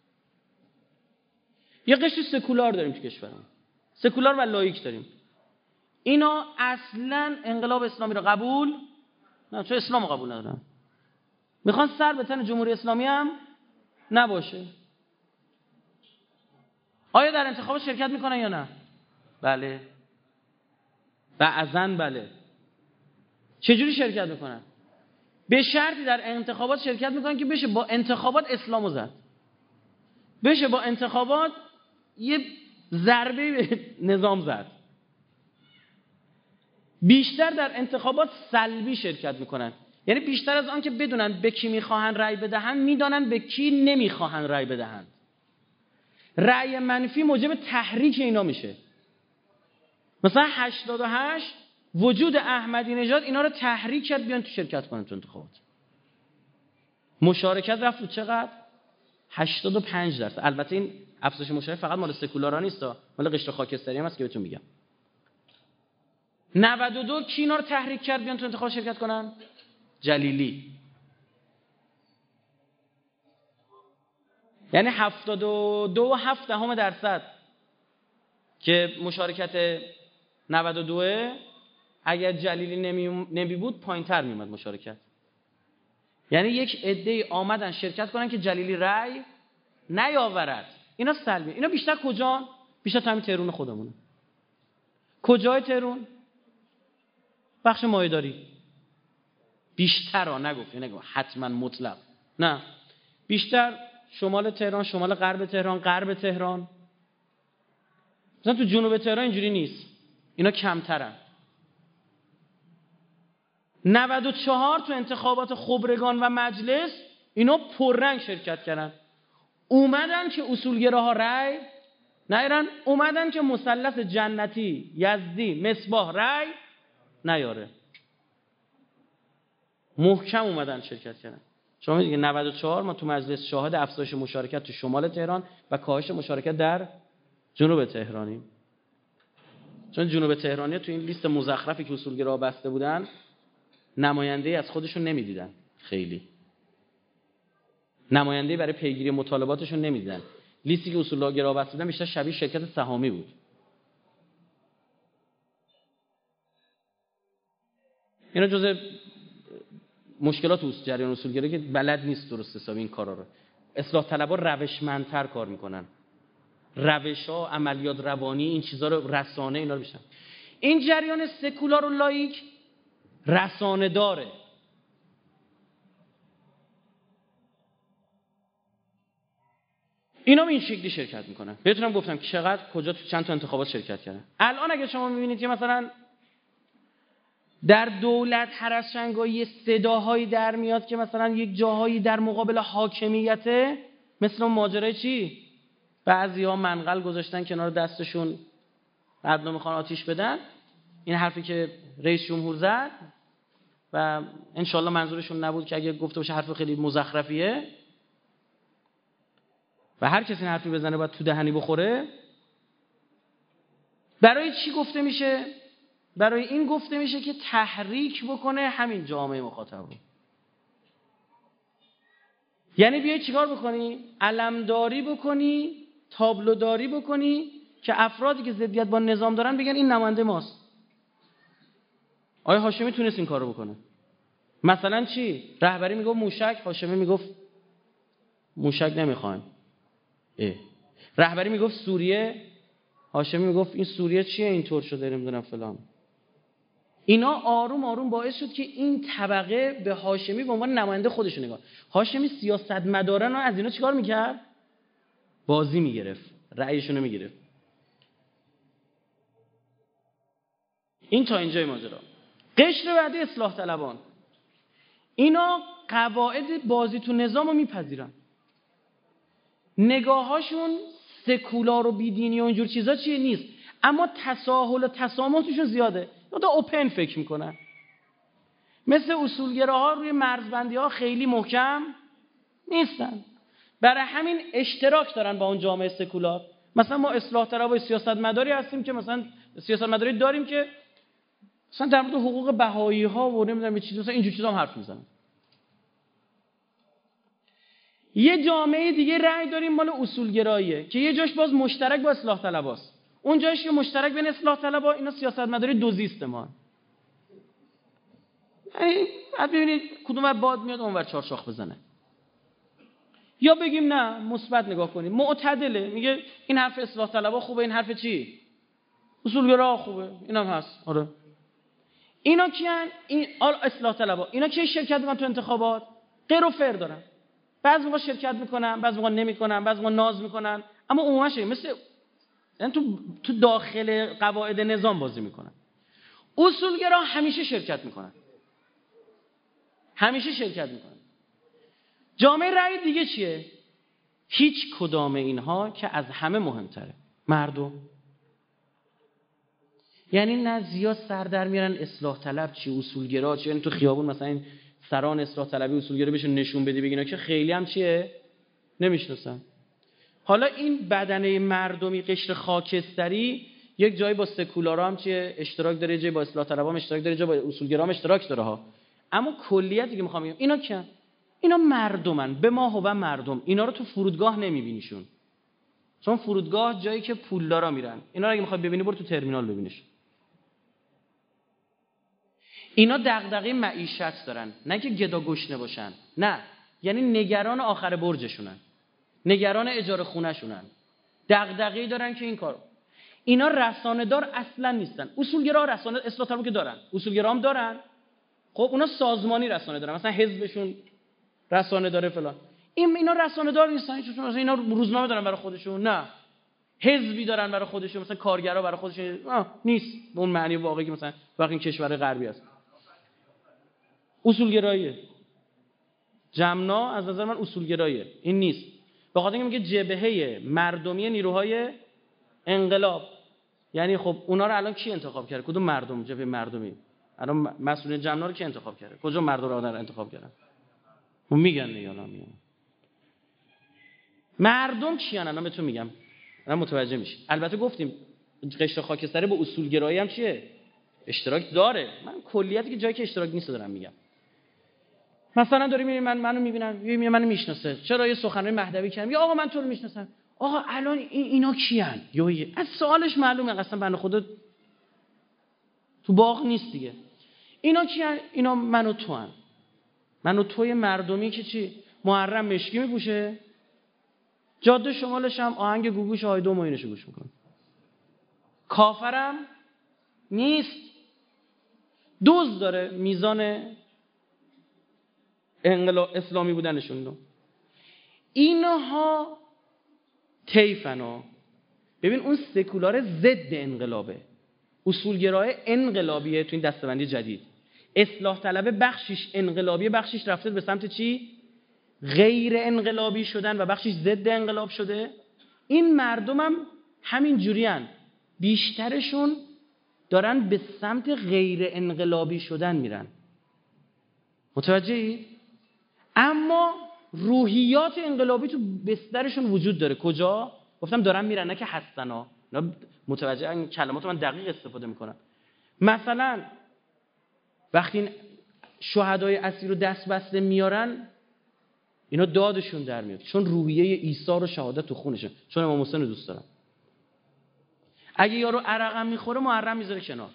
یه قشر سکولار داریم تو کشورمون، سکولار و لاییک داریم. اینا اصلا انقلاب اسلامی رو قبول نه، چون اسلام رو قبول ندارن. میخوان سر به تن جمهوری اسلامی هم نباشه. آیا در انتخابات شرکت میکنن یا نه؟ بله. بعضن بله. چجوری شرکت میکنن؟ به شرطی در انتخابات شرکت میکنن که بشه با انتخابات اسلامو زد، بشه با انتخابات یه ضربه به نظام زد. بیشتر در انتخابات سلبی شرکت میکنن، یعنی بیشتر از آن که بدونن به کی میخواهن رأی بدهن، میدانن به کی نمیخواهن رأی بدهند. رأی منفی موجب تحریک اینا میشه. مثلا هشتاد و هشت وجود احمدی نژاد اینا رو تحریک کرد بیان تو شرکت کنن تو انتخابات. مشارکت رفت تو چقدر؟ هشتاد و پنج درصد. البته این افزایش مشارکت فقط مال سکولارا نیست، مال قشر خاکستری هم هست که بهتون میگم. نود و دو کی اینا رو تحریک کرد بیان تو انتخابات شرکت کنن؟ جلیلی. یعنی هفتاد و دو و هفت دهم درصد که مشارکت نود و دو، اگر جلیلی نمی, نمی بود پایین تر می اومد مشارکت. یعنی یک عده‌ای آمدن شرکت کنن که جلیلی رأی نیاورد. اینا سلبی. اینا بیشتر کجا؟ بیشتر تو همین تهران خودمونه. کجای تهران؟ بخش مایه‌داری. بیشتر ها نگفت، نگفت حتما مطلق. نه. بیشتر شمال تهران، شمال غرب تهران، غرب تهران. مثلا تو جنوب تهران اینجوری نیست. اینا کمترن. نود و چهار تو انتخابات خبرگان و مجلس اینا پررنگ شرکت کردن. اومدن که اصولگراها رأی نیارن، اومدن که مثلث جنتی یزدی مصباح رأی نیاره. محکم اومدن شرکت کردن. شما میگید نود و چهار ما تو مجلس شاهد افزایش مشارکت تو شمال تهران و کاهش مشارکت در جنوب تهرانیم. چون جنوب تهرانی تو این لیست مزخرفی که اصولگراها بسته بودن نماینده از خودشون نمیدیدن، خیلی نماینده برای پیگیری مطالباتشون نمیدیدن. لیستی که اصولگراها بسته بودن بیشتر شبیه شرکت سهامی بود. اینا جزء مشکلات اصول جریان اصولگرایی که بلد نیست درست حسابی این کارا رو. اصلاح طلبها روشمندتر کار میکنن. روش‌ها، عملیات روانی، این چیزا رو رسانه اینا رو بیشتر. این جریان سکولار و لایک رسانه داره. اینا این شکلی شرکت میکنن. بهتونم گفتم که چقدر کجا تو چند تا انتخابات شرکت کردن. الان اگه شما میبینید که مثلا در دولت هرس‌شنگایی صداهایی در میاد که مثلا یک جاهایی در مقابل حاکمیته، مثل ماجرای چی؟ بعضی‌ها منقل گذاشتن کنار دستشون، بعد میخوان آتیش بدن. این حرفی که رئیس جمهور زد و انشالله منظورشون نبود که اگه گفته باشه حرف خیلی مزخرفیه و هر کسی این حرفی بزنه باید تو دهنی بخوره. برای چی گفته میشه؟ برای این گفته میشه که تحریک بکنه همین جامعه مخاطب رو. یعنی بیای چیکار بکنی؟ علمداری بکنی، تابلوداری بکنی که افرادی که ضدیت با نظام دارن بگن این نماینده ماست. آقای هاشمی تونست این کارو بکنه. مثلا چی؟ رهبری میگفت موشک، هاشمی میگفت موشک نمیخوایم. اه. رهبری میگفت سوریه، هاشمی میگفت این سوریه چیه اینطور شده نمیدونم فلان. اینا آروم آروم باعث شد که این طبقه به هاشمی به عنوان نماینده خودش نگاه. هاشمی سیاستمداران رو از اینا چیکار میکرد؟ بازی میگرفت، رأیشون رو میگرفت. این تا اینجای ماجرا. قشر بعدی اصلاح طلبان. اینا قواعد بازی تو نظام رو میپذیرن. نگاهاشون سکولار و بیدینی و اینجور چیزا چیه نیست، اما تساهل و تسامح توشون زیاده. تا اوپن فکر میکنن. مثل اصولگراها روی مرزبندی ها خیلی محکم نیستن. برای همین اشتراک دارن با اون جامعه سکولار. مثلا ما اصلاح طلبای سیاستمداری هستیم که مثلا سیاستمداری داریم که مثلا در مورد حقوق بهایی ها و نمیدونم چیزا مثلا اینجور چیزا هم حرف میزنن. یه جامعه دیگه رأی داریم مال اصولگراییه که یه جاش باز مشترک با اصلاح طلباست. اون جاش که مشترک بین اصلاح طلبا، اینا سیاستمداری دوزیست ما. یعنی بعد ببینید کدوم باد میاد اونور چارشاخ بزنه. یا بگیم نه مثبت نگاه کنیم، معتدله، میگه این حرف اصلاح طلبا خوبه، این حرف چی؟ اصولگرا خوبه، اینم هست. آره. اینا کیان؟ این اصلاح طلبا. اینا کی شرکت میکنن تو انتخابات؟ غیر و فر دارن. بعضی موقع شرکت میکنن، بعضی موقع نمیکنن، بعضی موقع ناز میکنن، اما عموما چه مثل یعنی تو تو داخل قواعد نظام بازی میکنن. اصولگرا همیشه شرکت میکنن. همیشه شرکت میکنن. جامعه رأی دیگه چیه؟ هیچ کدام اینها که از همه مهمتره. مردم. یعنی نه زیاد سر در میارن اصلاح طلب چی، اصولگرا چی. یعنی تو خیابون مثلا این سران اصلاح طلبی اصولگرا بهشون نشون بدی بگینا که خیلی هم چیه؟ نمیشناسن. حالا این بدنه مردمی قشر خاکستری یک جایی با سکولارا هم چیه اشتراک داره، جایی با اصلاح طلبا هم اشتراک داره، جایی با اصولگرا هم اشتراک داره ها. اما کلیتی که میخوام بگم اینا کیان؟ اینا مردمن، به ما هو مردم. اینا رو تو فرودگاه نمیبینیشون، چون فرودگاه جایی که پولدارا میرن. اینا رو اگه میخوای ببینی برو تو ترمینال ببینیش. اینا دغدغه معیشت دارن، نه که گدا گشنه باشن، نه، یعنی نگران آخر برجشونن، نگران اجاره خونه شونن، دغدغه‌ای دارن که این کار. اینا رسانه دار اصلا نیستن. اصولگرا رسانه اصلاح طلب که دارن، اصولگرا هم دارن. خب اونا سازمانی رسانه دارن، مثلا حزبشون رسانه داره فلان. این اینا رسانه دار نیستن، چون مثلا اینا روزنامه دارن برای خودشون، نه حزبی دارن برای خودشون، مثلا کارگرا برای خودشون نیست به اون معنی واقعی که مثلا وقتی این کشور غربی است. اصولگراییه. جمنا از نظر من اصولگراییه، این نیست. به خاطر اینکه میگه جبهه مردمی نیروهای انقلاب، یعنی خب اونا رو الان کی انتخاب کرده؟ کدوم مردم؟ جبهه مردمی. الان مسئولین جمنا رو کی انتخاب کرده؟ کجا مردم رو انتخاب کردن؟ اون میگن نه یالا میگن. مردم کیان؟ الان بهتون میگم، الان متوجه میشید. البته گفتیم قشر خاکستری با اصولگرایی هم چیه؟ اشتراک داره. من کلیتی که جایی که اشتراک نیست دارم میگم. مثلا داری میبینی من منو میبینم، یه منو میشناسه، چرا یه سخنرانی مهدوی کردم، یا آقا من تو رو میشناسم، آقا الان این اینا کیان؟ یا از سوالش معلومه اصلا بنده خدا تو باغ نیست دیگه. اینا کیان؟ اینا من و تو ان. من و توی مردمی که چی؟ محرم مشکی میپوشه، جاده شمالش هم آهنگ گوگوش آیدو ماینشو گوش میکنه. کافرم نیست، دوز داره میزان انقلاب اسلامی بودنشون رو. اینها طیفنا. ببین اون سکولار ضد انقلابه، اصولگرای انقلابیه تو این دسته‌بندی جدید. اصلاح طلب بخشش انقلابیه، بخشش رفته به سمت چی؟ غیر انقلابی شدن و بخشش ضد انقلاب شده. این مردم هم همین جورین، بیشترشون دارن به سمت غیر انقلابی شدن میرن. متوجهی؟ اما روحیات انقلابی تو بسترشون وجود داره. کجا؟ گفتم دارن میرن، نه که هستنا. متوجه این کلمات من دقیق استفاده میکنم. مثلا وقتی شهدای اسیر رو دست بسته میارن، اینا دادشون در میاد، چون روحیه ایثار و شهادت تو خونشه، چون امام حسین رو دوست دارن. اگه یارو عرقم میخوره محرم میذاره کنار.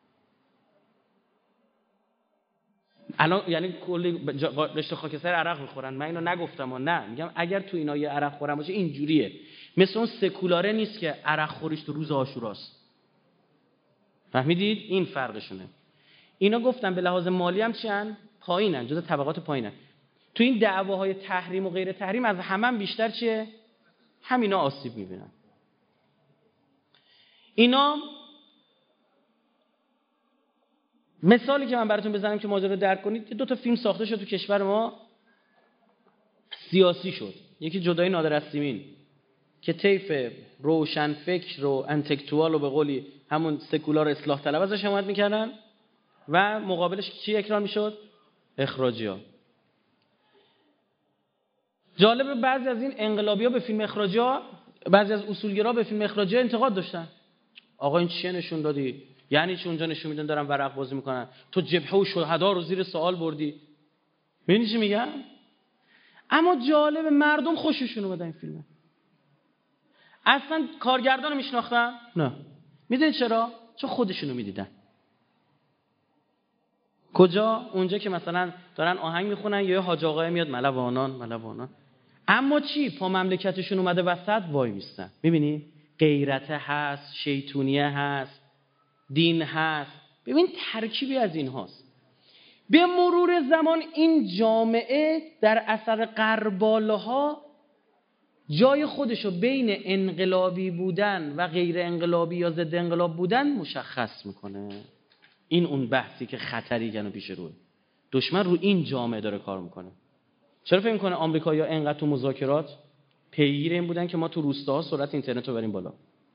الان یعنی کلی رشته خاکستر عرق میخورن، من اینو نگفتم و نه میگم اگر تو اینا یه عرق خورن باشه اینجوریه. مثل اون سکولاره نیست که عرق خوریش تو روز عاشوراست. فهمیدید؟ این فرقشونه. اینا گفتم به لحاظ مالی هم چیان؟ پایینن، جزو طبقات پایینن. تو این دعواهای تحریم و غیر تحریم از همه هم بیشتر چیه؟ همینا آسیب میبینن. اینا مثالی که من براتون بزنم که ماجرا رو درک کنید، دو تا فیلم ساخته شد تو کشور ما، سیاسی شد. یکی جدای نادر از سیمین که طیف روشن فکر و انتلکتوال و به قولی همون سکولار اصلاح طلب ازش حمایت میکردن و مقابلش چی اکران میشد؟ اخراجی‌ها. جالبه بعضی از این انقلابی‌ها به فیلم اخراجی‌ها، بعضی از اصولگرا به فیلم اخراجی‌ها انتقاد داشتن. آقا این چیه نشون دادی؟ یعنی چه اونجا نشون میدن دارن ورق بازی میکنن، تو جبهه و شهدا رو زیر سوال بردی. می‌بینی چی میگم؟ اما جالب مردم خوششون اومد این فیلمه. اصلا کارگردان رو میشناختن؟ نه. میدونید چرا؟ چون خودشونو میدیدن. کجا؟ اونجا که مثلا دارن آهنگ میخونن یا حاج آقای میاد ملوانان ملوانان، اما چی؟ پا مملکتشون اومده وسط وای میستن. میبینی؟ غیرت هست، شیطونیه هست، دین هست. ببین ترکیبی از این هاست. به مرور زمان این جامعه در اثر غرباله‌ها جای خودشو بین انقلابی بودن و غیر انقلابی یا ضد انقلاب بودن مشخص میکنه. این اون بحثی که خطری جنو پیش روی دشمن رو این جامعه داره کار میکنه. چرا فکر میکنه آمریکایی‌ها اینقدر تو مذاکرات پیگیر این بودن که ما تو روستاها سرعت اینترنت رو بریم بالا؟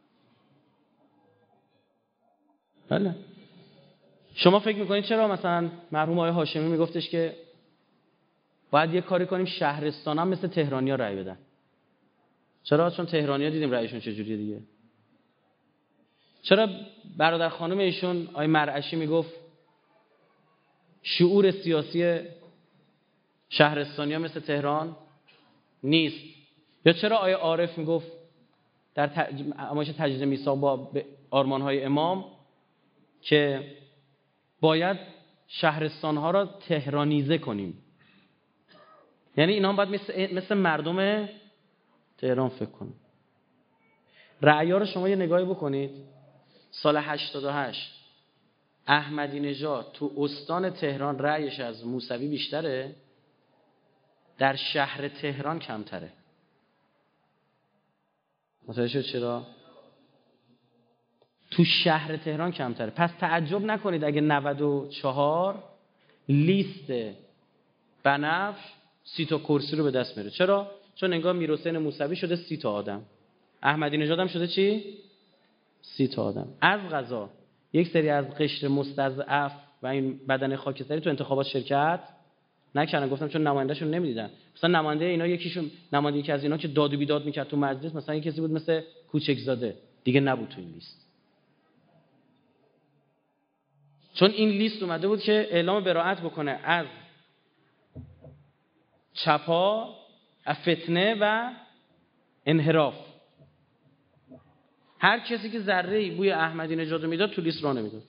بله. شما فکر میکنید چرا مثلا مرحوم آقای هاشمی میگفتش که باید یه کاری کنیم شهرستان هم مثل تهرانی‌ها رأی بدن؟ چرا؟ چون تهرانی‌ها دیدیم رأیشون چجوریه دیگه. چرا برادر خانم ایشون آقای مرعشی میگفت شعور سیاسی شهرستانی ها مثل تهران نیست؟ یا چرا آقای عارف میگفت در امایش تجدید میثاق با آرمان‌های امام که باید شهرستان‌ها را تهرانیزه کنیم؟ یعنی اینا هم باید مثل, مثل مردم تهران فکر کنیم. رأی‌ها رو شما یه نگاهی بکنید. سال هشتاد و هشت احمدی نژاد تو استان تهران رأیش از موسوی بیشتره، در شهر تهران کمتره. متوجه شد چرا؟ تو شهر تهران کمتره. پس تعجب نکنید اگه نود و چهار لیست بنفش سی تا کرسی رو به دست میاره. چرا؟ چون انگار میرحسین موسوی شده سی تا آدم، احمدی نژاد هم شده چی؟ سی تا آدم. از قضا یک سری از قشر مستضعف و این بدن خاکستری تو انتخابات شرکت نکردن. گفتم چون نمایندهشون نمیدیدن. مثلا نماینده اینا یکیشون، نماینده یکی از اینا که داد و بیداد میکرد تو مجلس، مثلا یکی کسی بود مثل کوچکزاده، دیگه نبود تو این لیست. چون این لیست اومده بود که اعلام براءت بکنه از چپا، از فتنه و انحراف. هر کسی که ذره‌ای بوی احمدی نژاد میداد تو لیست را نمیداد.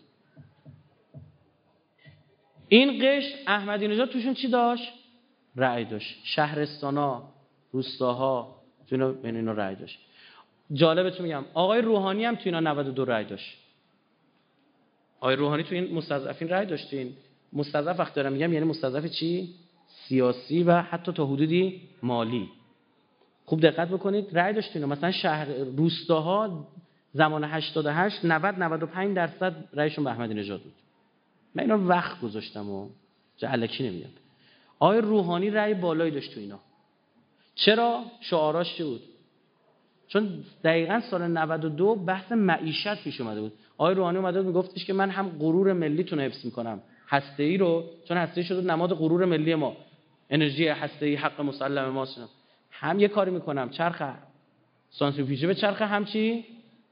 این قشر احمدی نژاد توشون چی داشت؟ رأی داشت. شهرستانا، روستاها تو اینا بین اینا رأی داشت. جالبتون میگم آقای روحانی هم تو اینا نود و دو رأی داشت. آقای روحانی تو این مستضعفین رأی داشتین. مستضعف وقت دارم میگم یعنی مستضعف چی؟ سیاسی و حتی تا حدودی مالی. خوب دقت بکنید رأی داشتین. مثلا شهر روستاها زمان هشتاد و هشت نود نود و پنج درصد رأیشون به احمدی نژاد بود. من اینا وقت گذاشتم و چه الکی نمیگم. آقای روحانی رأی بالایی داشت تو اینا. چرا؟ شعاراش چی بود؟ چون دقیقاً سال نود و دو بحث معیشت پیش اومده بود. آقای روحانی اومده بود میگفتش که من هم غرور ملیتون رو حفظ میکنم، هسته‌ای رو، چون هسته‌ای شده نماد غرور ملی ما، انرژی هسته‌ای حق مسلم ماست، هم یه کاری میکنم چرخ سانتریفیوژه به چرخ، هم چی؟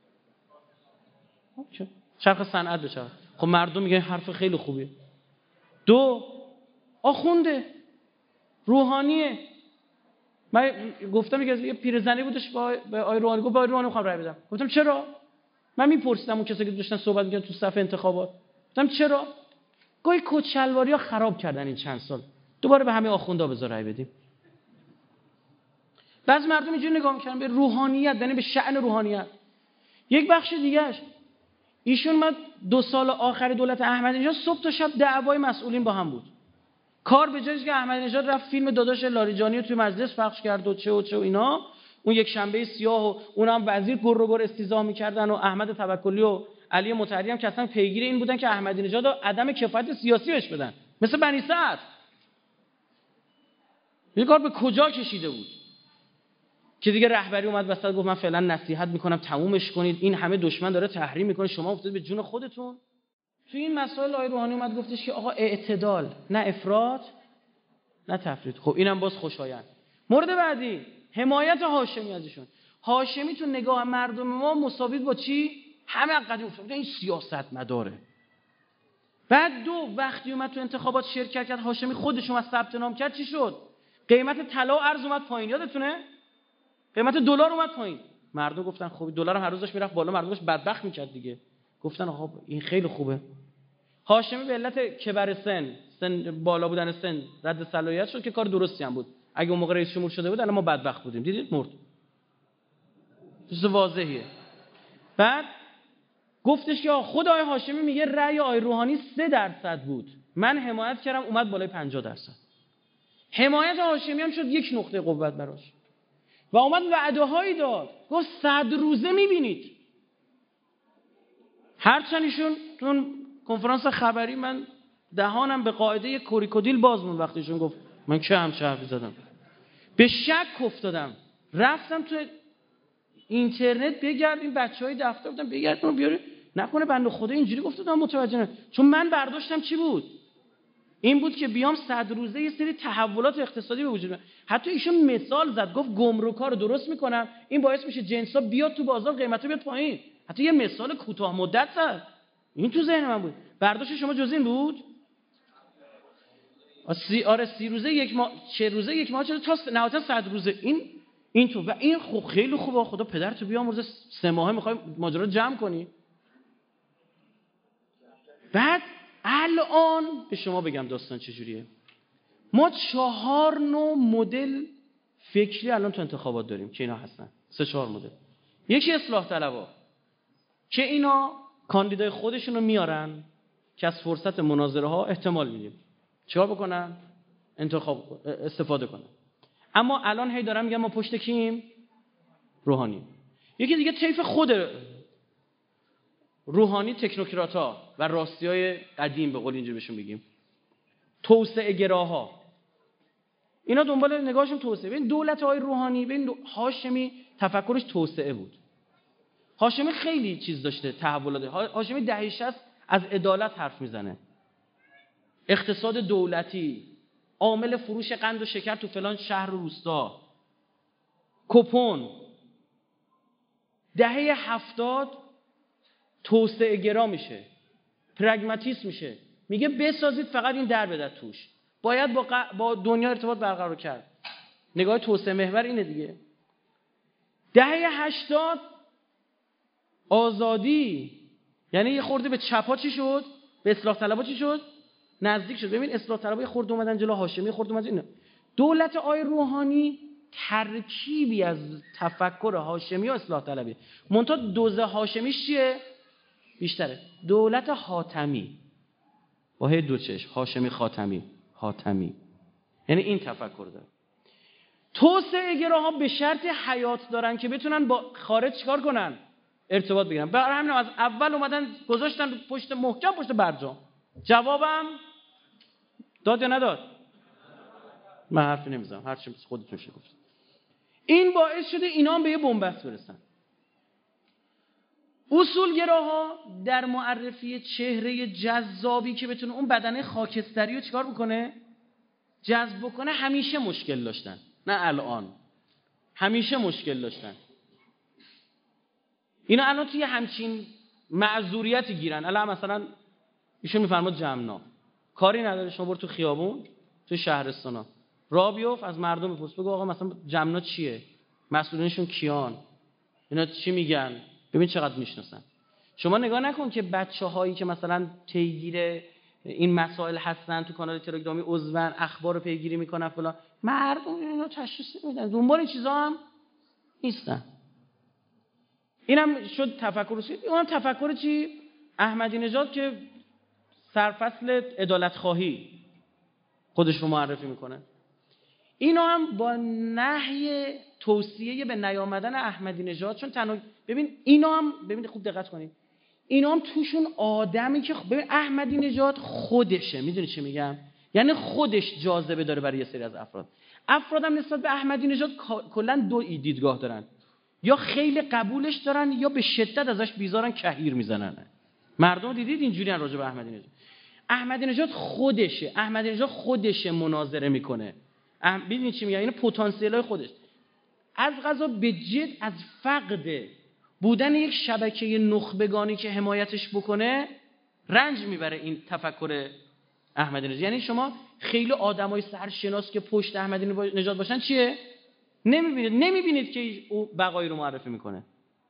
چرخ صنعت به چرخ. خب مردم میگن حرف خیلی خوبیه. دو، آخونده روحانیه. من گفتم یه پیرزنی بودش به آقای روحانی، گفت به آقای روحانی میخوام رای بدم. گفتم چرا؟ من میپرسیدم اون کسی که داشتن صحبت میکردن تو صف انتخابات، گفتم چرا؟ گاهی کچلواری‌ها خراب کردن این چند سال، دوباره به همه آخوندا بذار رای بدیم. بعضی مردم اینجوری نگاه میکنن به روحانیت، یعنی به شأن روحانیت. یک بخش دیگه‌اش ایشون من دو سال آخر دولت احمدی نژاد صبح تا شب دعوای مسئولین با هم بود. کار به جایش که احمدی نژاد رفت فیلم داداش لاریجانی رو توی مجلس پخش کرد و چه و چه و اینا، اون یک شنبه سیاه و اونم وزیر گر و گر استیضاح می‌کردن و احمد توکلی و علی مطهری هم که اصلا پیگیر این بودن که احمدی نژاد عدم کفایت سیاسی بهش بدن، مثل بنی سعد. این کار به کجا کشیده بود که دیگه رهبری اومد وسط گفت من فعلا نصیحت میکنم تمومش کنید، این همه دشمن داره تحریم میکنه، شما افتادید به جون خودتون. تو این مسائل آقای روحانی اومد گفتش که آقا اعتدال، نه افراط نه تفریط. خب اینم باز خوشایند. مورد بعدی حمایت هاشمی ازشون. هاشمی تو نگاه مردم ما مساوی با چی؟ همه قدیم افتاد این سیاست مداره. بعد دو، وقتی اومد تو انتخابات شرکت کرد هاشمی خودش اومد ثبت نام کرد، چی شد؟ قیمت طلا و ارز اومد پایین. یادتونه؟ قیمت دلار اومد پایین. مردم گفتن خب دلار هم هر روز داشت میرفت بالا، مردم داشت بدبخت میکرد دیگه. گفتن آقا این خیلی خوبه. هاشمی به علت کبر سن، سن بالا بودن سن رد صلاحیت شد که کار درستی هم بود. اگه اون موقع رئیس جمهور شده بود الان ما بدبخت بودیم. دیدید مرد. چیز واضحیه. بعد گفتش که خود آقای هاشمی میگه رأی آقای روحانی سه درصد بود، من حمایت کردم اومد بالای پنجاه درصد. حمایت هاشمی هم شد یک نقطه قوت براش. و اومد وعده‌هایی داد، گفت صد روزه میبینید. هرچند ایشون تو کنفرانس خبری من دهانم به قاعده کوریکودیل باز موند وقتی ایشون گفت من چه همچه حرفی زدم. به شک افتادم، رفتم تو اینترنت بگرد این بچهای دفتر بودن بگرد اون بیاره، نکنه بنده خدا اینجوری گفت من متوجه نشدم. چون من برداشتم چی بود؟ این بود که بیام صد روزه یه سری تحولات اقتصادی به وجود بیاد. حتی ایشون مثال زد، گفت گمرک‌ها رو درست میکنم، این باعث میشه جنسا بیاد تو بازار، قیمتا بیاد پایین. حتی یه مثال کوتاه مدت زد، این تو ذهن من بود. برداشت شما جز این بود؟ سی آره سی روزه یک ماه، چه روزه یک ماه، چرا تا نهایتا صد روزه. این این تو و این خب خیلی خوبه. خدا پدر تو بیامرزه، سه ماهه میخوای ماجرا جمع کنی. بعد الان به شما بگم داستان چجوریه. ما چهار نوع مدل فکری الان تو انتخابات داریم که اینا هستن، سه چهار مدل. یکی اصلاح طلبا که اینا کاندیدای خودشون رو میارن که از فرصت مناظره ها احتمال میدیم چیکار بکنن؟ انتخاب استفاده کنن. اما الان هی دارن میگن ما پشت کیم؟ روحانی. یکی دیگه طیف خود روحانی، تکنوکراتا و راستیای قدیم به قول اینجا بهشون بگیم، توسعه گراها. اینا دنبال نگاهشون توسعه. ببین دولت های روحانی، ببین هاشمی تفکرش توسعه بود. هاشمی خیلی چیز داشته، تحولات. هاشمی دهه شصت از عدالت حرف میزنه، اقتصاد دولتی، عامل فروش قند و شکر تو فلان شهر و روستا، کوپن. دهه هفتاد توسعه گرا میشه، پرگماتیسم میشه، میگه بسازید فقط این در بده توش، باید با, ق... با دنیا ارتباط برقرار کرد. نگاه توسعه محور اینه دیگه. دهه هشتاد آزادی، یعنی یه خورده به چپا چی شد؟ به اصلاح طلبا چی شد؟ نزدیک شد. ببین اصلاح طلبا خورده اومدن جلو، هاشمی خورده اومدن اینا. دولت آی روحانی ترکیبی از تفکر هاشمی و اصلاح طلبی. منتها دوز هاشمیش چیه؟ بیشتره. دولت حاتمی با هی دو چش، هاشمی خاتمی، حاتمی، یعنی این تفکر داره. توسعه گراها به شرط حیات دارن که بتونن با خارج چیکار کنن؟ ارتباط بگیرن. برای همین از اول اومدن گذاشتن پشت محکم پشت برجام. جوابم داد یا نداد؟ من حرفی نمیزنم، هر چی خودتون شه گفت. این باعث شده اینا هم به یه بنبست برسن. اصولگراها در معرفی چهره جذابی که بتونه اون بدنه خاکستری رو چیکار بکنه؟ جذب بکنه، همیشه مشکل داشتن. نه الان، همیشه مشکل داشتن. اینا الان توی همچین معذوریتی گیرن. الان مثلا ایشون میفرماد جمنا کاری نداره، شما برو تو خیابون، تو شهرستانا راه بیفت، از مردم بپرس، بگو آقا مثلا جمنا چیه؟ مسئولینشون کیان؟ اینا چی میگن؟ ببین چقدر میشناسن. شما نگاه نکن که بچه‌هایی که مثلا پیگیر این مسائل هستن تو کانال تلگرامی عضون، اخبار رو پیگیری میکنن فلان، مردم اینا تشخیص نمیدن، دنبال این چیزا هم نیستن. اینم شد تفکر چی؟ اونم تفکر چی؟ احمدی نژاد که سرفصل عدالت خواهی خودش رو معرفی میکنه. اینا هم با نهی توصیه به نیامدن احمدی نژاد، چون تنها ببین اینا هم ببین خوب دقت کنید، اینا هم توشون آدمی که ببین احمدی نژاد خودشه، میدونی چی میگم؟ یعنی خودش جاذبه داره برای یه سری از افراد. افرادم نسبت به احمدی نژاد کلا دو دیدگاه دارن، یا خیلی قبولش دارن یا به شدت ازش بیزارن، کهیر میزنن. مردم دیدید اینجوری ان راجع به احمدی نژاد. احمدی نژاد خودشه، احمدی نژاد خودشه مناظره میکنه. ببینید چی میگم، این پتانسیلای خودش. از قضا به جد از فقد بودن یک شبکه نخبگانی که حمایتش بکنه رنج میبره این تفکر احمدی نژاد. یعنی شما خیلی آدمای سرشناس که پشت احمدی نژاد باشن چیه؟ نمیبینید نمیبینید که او بقایی رو معرفی میکنه.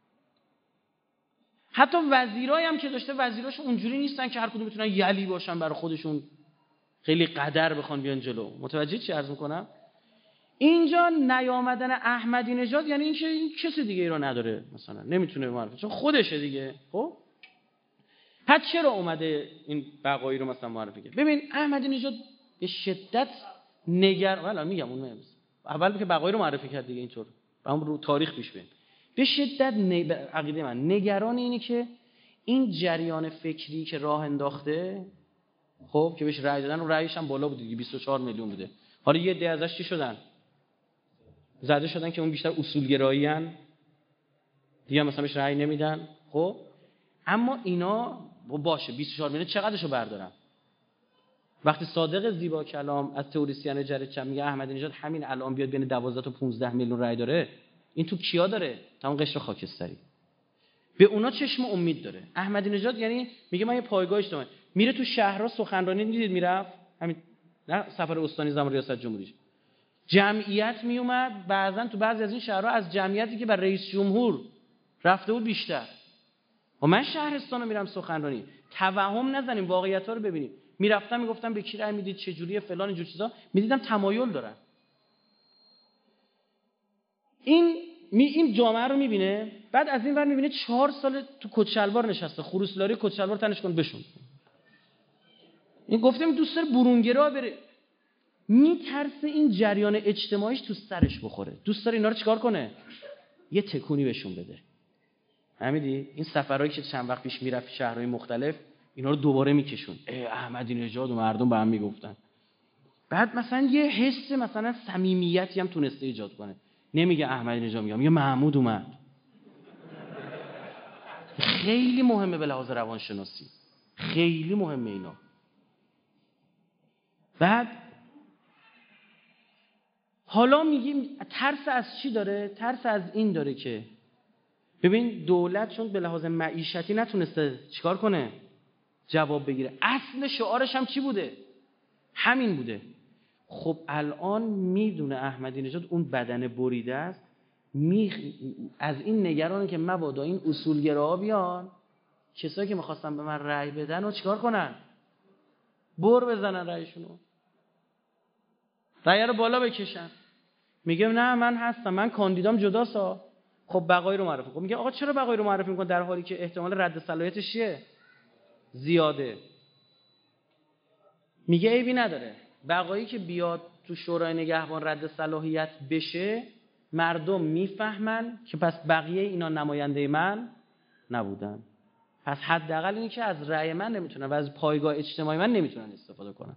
حتی وزیرایی هم که داشته، وزیراش اونجوری نیستن که هر کدوم بتونن یلی باشن برای خودشون، خیلی قدر بخوان بیان جلو. متوجه چی عرض میکنم؟ اینجا نیامدن احمدی نژاد یعنی اینکه این کسی دیگه ای رو نداره، مثلا نمیتونه معرفی، چون خودشه دیگه. خب پس چرا اومده این بقایی رو مثلا معرفی کرد؟ ببین احمدی نژاد به شدت نگر والا میگم اون نمیز اول که بقایی رو معرفی کرد دیگه، اینطور با هم رو تاریخ پیش بریم. به شدت ن... عقیده من نگران اینه که این جریان فکری که راه انداخته، خب که بهش رأی دادن و رأیش هم بالا بود دیگه، بیست و چهار میلیون بوده. حالا یه عده ازش چی شدن؟ زده شدن که اون بیشتر اصولگرایی ان دیگه، مثلا بهش رأی نمیدن. خب اما اینا باشه بیست و چهار میلیون چقدرشو بردارن؟ وقتی صادق زیبا کلام از تئوریسین جریدچم میگه احمدی نژاد همین الان بیاد بین دوازده تا پانزده میلیون رأی داره، این تو کیا داره؟ تمام قشر خاکستری. به اونا چشم امید داره. احمدی نژاد یعنی میگه من یه پایگاه اجتماعی، میره تو شهرها سخنرانی، دیدید میرفت همین نه سفر استانی زمان ریاست جمهوری، جمعیت میومد بعضن تو بعضی از این شهرها از جمعیتی که بر رئیس جمهور رفته بود بیشتر. و من شهرستانو میرم سخنرانی، توهم نزنیم، واقعیت‌ها رو ببینیم. میرفتم میگفتم به کی رأی میدید، چه جوریه، فلان اینجور چیزا، میدیدم تمایل دارن. این می این جامعه رو میبینه، بعد از این ور میبینه چهار سال تو کت شلوار نشسته، خروسلاری کت شلوار تنش کن بشون. این گفتم دوست داره برونگرا بره، میترسه این جریان اجتماعیش تو سرش بخوره، دوست داره اینا رو چیکار کنه، یه تکونی بهشون بده. فهمیدی؟ این سفرهایی که چند وقت پیش میرفت شهرهای مختلف، اینا رو دوباره میکشون. ای احمدی نژاد و مردم به هم میگفتن. بعد مثلا یه حس مثلا صمیمیتی هم تونسته ایجاد کنه. نمیگه احمدی نژاد، میگه محمود اومد. خیلی مهمه به لحاظ روانشناسی، خیلی مهمه اینا. بعد حالا میگیم ترس از چی داره؟ ترس از این داره که ببین دولت چون به لحاظ معیشتی نتونسته چیکار کنه؟ جواب بگیره. اصل شعارش هم چی بوده؟ همین بوده. خب الان میدونه احمدی نژاد اون بدن بریده است، می... از این نگرانه که مبادا این اصولگراها بیان، کسایی که میخواستن به من رأی بدن و چیکار کنن؟ بر بزنن رأیشونو، رأی رو بالا بکشن. میگه نه من هستم، من کاندیدام جداسا. خب بقایی رو معرفی کن. میگه آقا چرا بقایی رو معرفی می‌کنی در حالی که احتمال رد صلاحیتش چیه؟ زیاده. میگه عیبی نداره، بقایی که بیاد تو شورای نگهبان رد صلاحیت بشه، مردم میفهمن که پس بقیه اینا نماینده من نبودن، پس حداقل اینی که از رأی من نمیتونن و از پایگاه اجتماعی من نمیتونن استفاده کنن.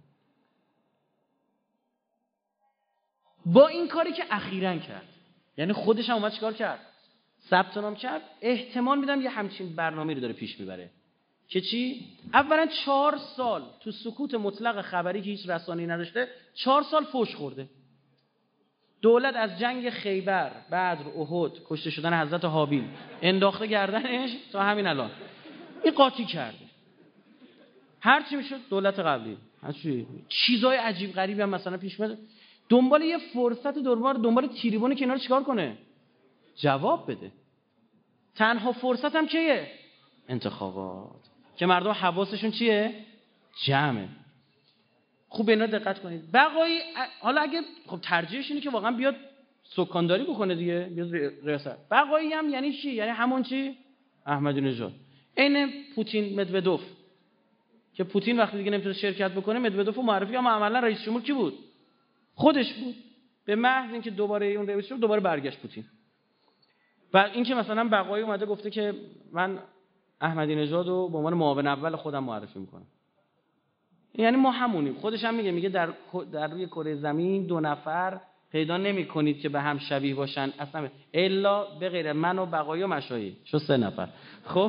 با این کاری که اخیراً کرد، یعنی خودش هم اومد چیکار کرد؟ ثبت نام کرد. احتمال میدم یه همچین برنامه‌ای رو داره پیش میبره که چی؟ اولا چهار سال تو سکوت مطلق خبری که هیچ رسانه‌ای نداشته، چهار سال فوش خورده. دولت از جنگ خیبر، بدر، احد، کشته شدن حضرت حابیل انداخته گردنش تا همین الان. این قاطی کرده. هر چی میشد دولت قبلی، هر چی چیزای عجیب غریبی هم مثلا پیش میاد، دنبال یه فرصت دنبال دنبال تریبونه که اینا رو چیکار کنه؟ جواب بده. تنها فرصت هم کیه؟ انتخابات، که مردم حواسشون چیه؟ جمعه. خوب اینا دقت کنید. بقایی حالا اگه خب ترجیحش اینه که واقعا بیاد سکانداری بکنه دیگه، بیاد ریاست. بقایی هم یعنی چی؟ یعنی همون چی؟ احمدی نژاد. عین پوتین مدودوف، که پوتین وقتی دیگه نمیتونه شرکت بکنه، مدودوف معرفی، اما عملا رئیس جمهور کی بود؟ خودش بود. به محض اینکه دوباره اون رئیس جمهور دوباره برگشت پوتین. و اینکه مثلا بقایی اومده گفته که من احمدی نژاد رو به عنوان معاون اول خودم معرفی میکنم، یعنی ما همونیم. خودش هم میگه میگه در در روی کره زمین دو نفر پیدا نمی‌کنید که به هم شبیه باشن اصلا، الا به غیر من و بقایی و مشایی، شو سه نفر. خب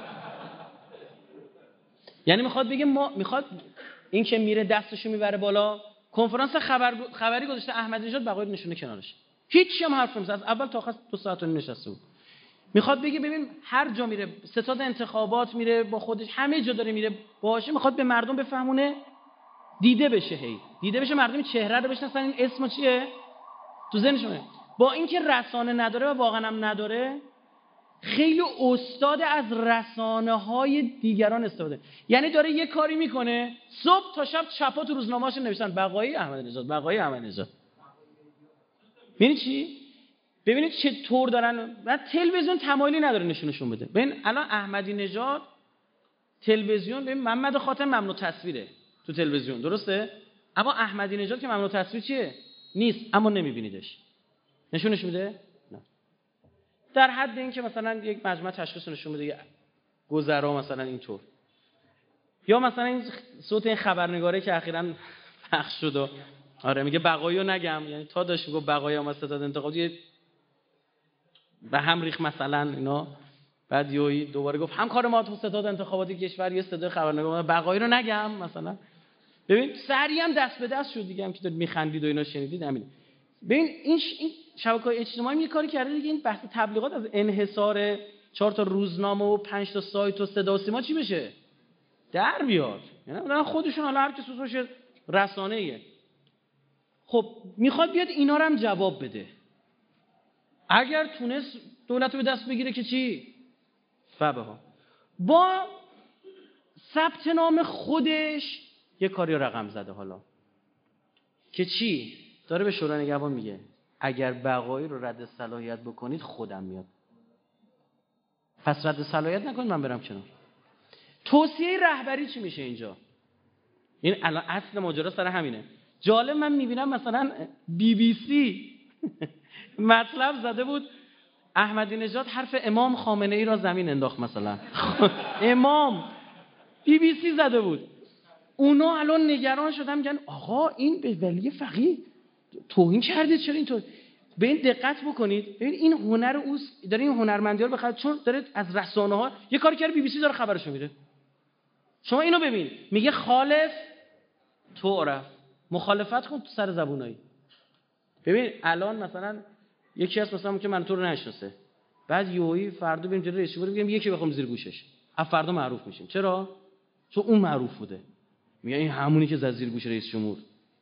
یعنی میخواد بگه ما میخواد این که میره دستشو میبره بالا، کنفرانس خبر خبری گذاشته احمدی نژاد بقایی نشونه کنارش، هیچی هم حرف نمیزنه، از اول تا آخر دو ساعت نشسته بود. میخواد بگه ببین هر جا میره، ستاد انتخابات میره با خودش، همه جا داره میره باشه، میخواد به مردم بفهمونه، دیده بشه، هی دیده بشه، مردم چهره رو بشناسن، این اسم چیه تو ذهنشونه. با اینکه رسانه نداره و واقعا هم نداره، خیلی استاد از رسانه های دیگران استفاده. یعنی داره یه کاری میکنه، صبح تا شب چپا تو روزنامه‌اش نوشتن بقایی احمدی نژاد، بقایی احمدی نژاد. ببینید چی؟ ببینید چطور دارن. بعد تلویزیون تمایلی نداره نشونشون بده. ببین الان احمدی نژاد تلویزیون، ببین محمد خاتم ممنوع تصویره تو تلویزیون، درسته؟ اما احمدی نژاد که ممنوع تصویر چیه؟ نیست، اما نمیبینیدش. نشونش میده؟ نه. در حد این که مثلا یک مجموعه تشخیص نشون بده، گذرا مثلا اینطور، یا مثلا این صوت این خبرنگاره که اخیراً پخش شد و آره میگه بقاییو نگم، یعنی تا داشت میگه بقایی هم از ستاد انتخاباتی به هم ریخ مثلا اینا، بعد یوی دوباره گفت همکار ما تو ستاد انتخاباتی کشور یه صدای خبرنگار بقایی رو نگم مثلا. ببین سریع هم دست به دست شد دیگه، هم که دارید میخندید و اینا شنیدید همین. ببین این این شبکه‌های اجتماعی یه کاری کرده دیگه، این بحث تبلیغات از انحصار چهار تا روزنامه و پنج تا سایت و صدا و سیما چی بشه؟ در بیاد. یعنی خودشون حالا هر کسی باشه رسانه‌ایه. خب میخواد بیاد اینا رو هم جواب بده. اگر تونست دولت رو به دست بگیره که چی؟ فبها. با ثبت نام خودش یه کاری رقم زده حالا که چی؟ داره به شورای نگهبان میگه اگر بقایی رو رد صلاحیت بکنید خودم میاد. پس رد صلاحیت نکنید من برم کنار. توصیه رهبری چی میشه اینجا؟ این الان اصل ماجرا سر همینه. جالب من میبینم مثلا بی بی سی مطلب زده بود احمدی نژاد حرف امام خامنه ای را زمین انداخت مثلا. امام بی بی سی زده بود. اونا الان نگران شدن میگن آقا این به ولی فقیه توهین کرده، چرا اینطور؟ به این دقت بکنید. ببین این هنر اوست، داره این هنرمندی رو بخواد چون داره از رسانه ها یه کاری کرده بی بی سی داره خبرشو میده. شما اینو ببین میگه خالف تعرف، مخالفت کن تو سر زبونایی. ببین الان مثلا یکی هست مثلا که من تو رو نشناسه، بعد یوهی فردا بریم جلوی رئیس جمهور بگیم یکی بخوام زیر گوشش، از فردا معروف میشیم. چرا؟ چون اون معروف بوده. میگه این همونی که زد زیر گوش رئیس جمهور.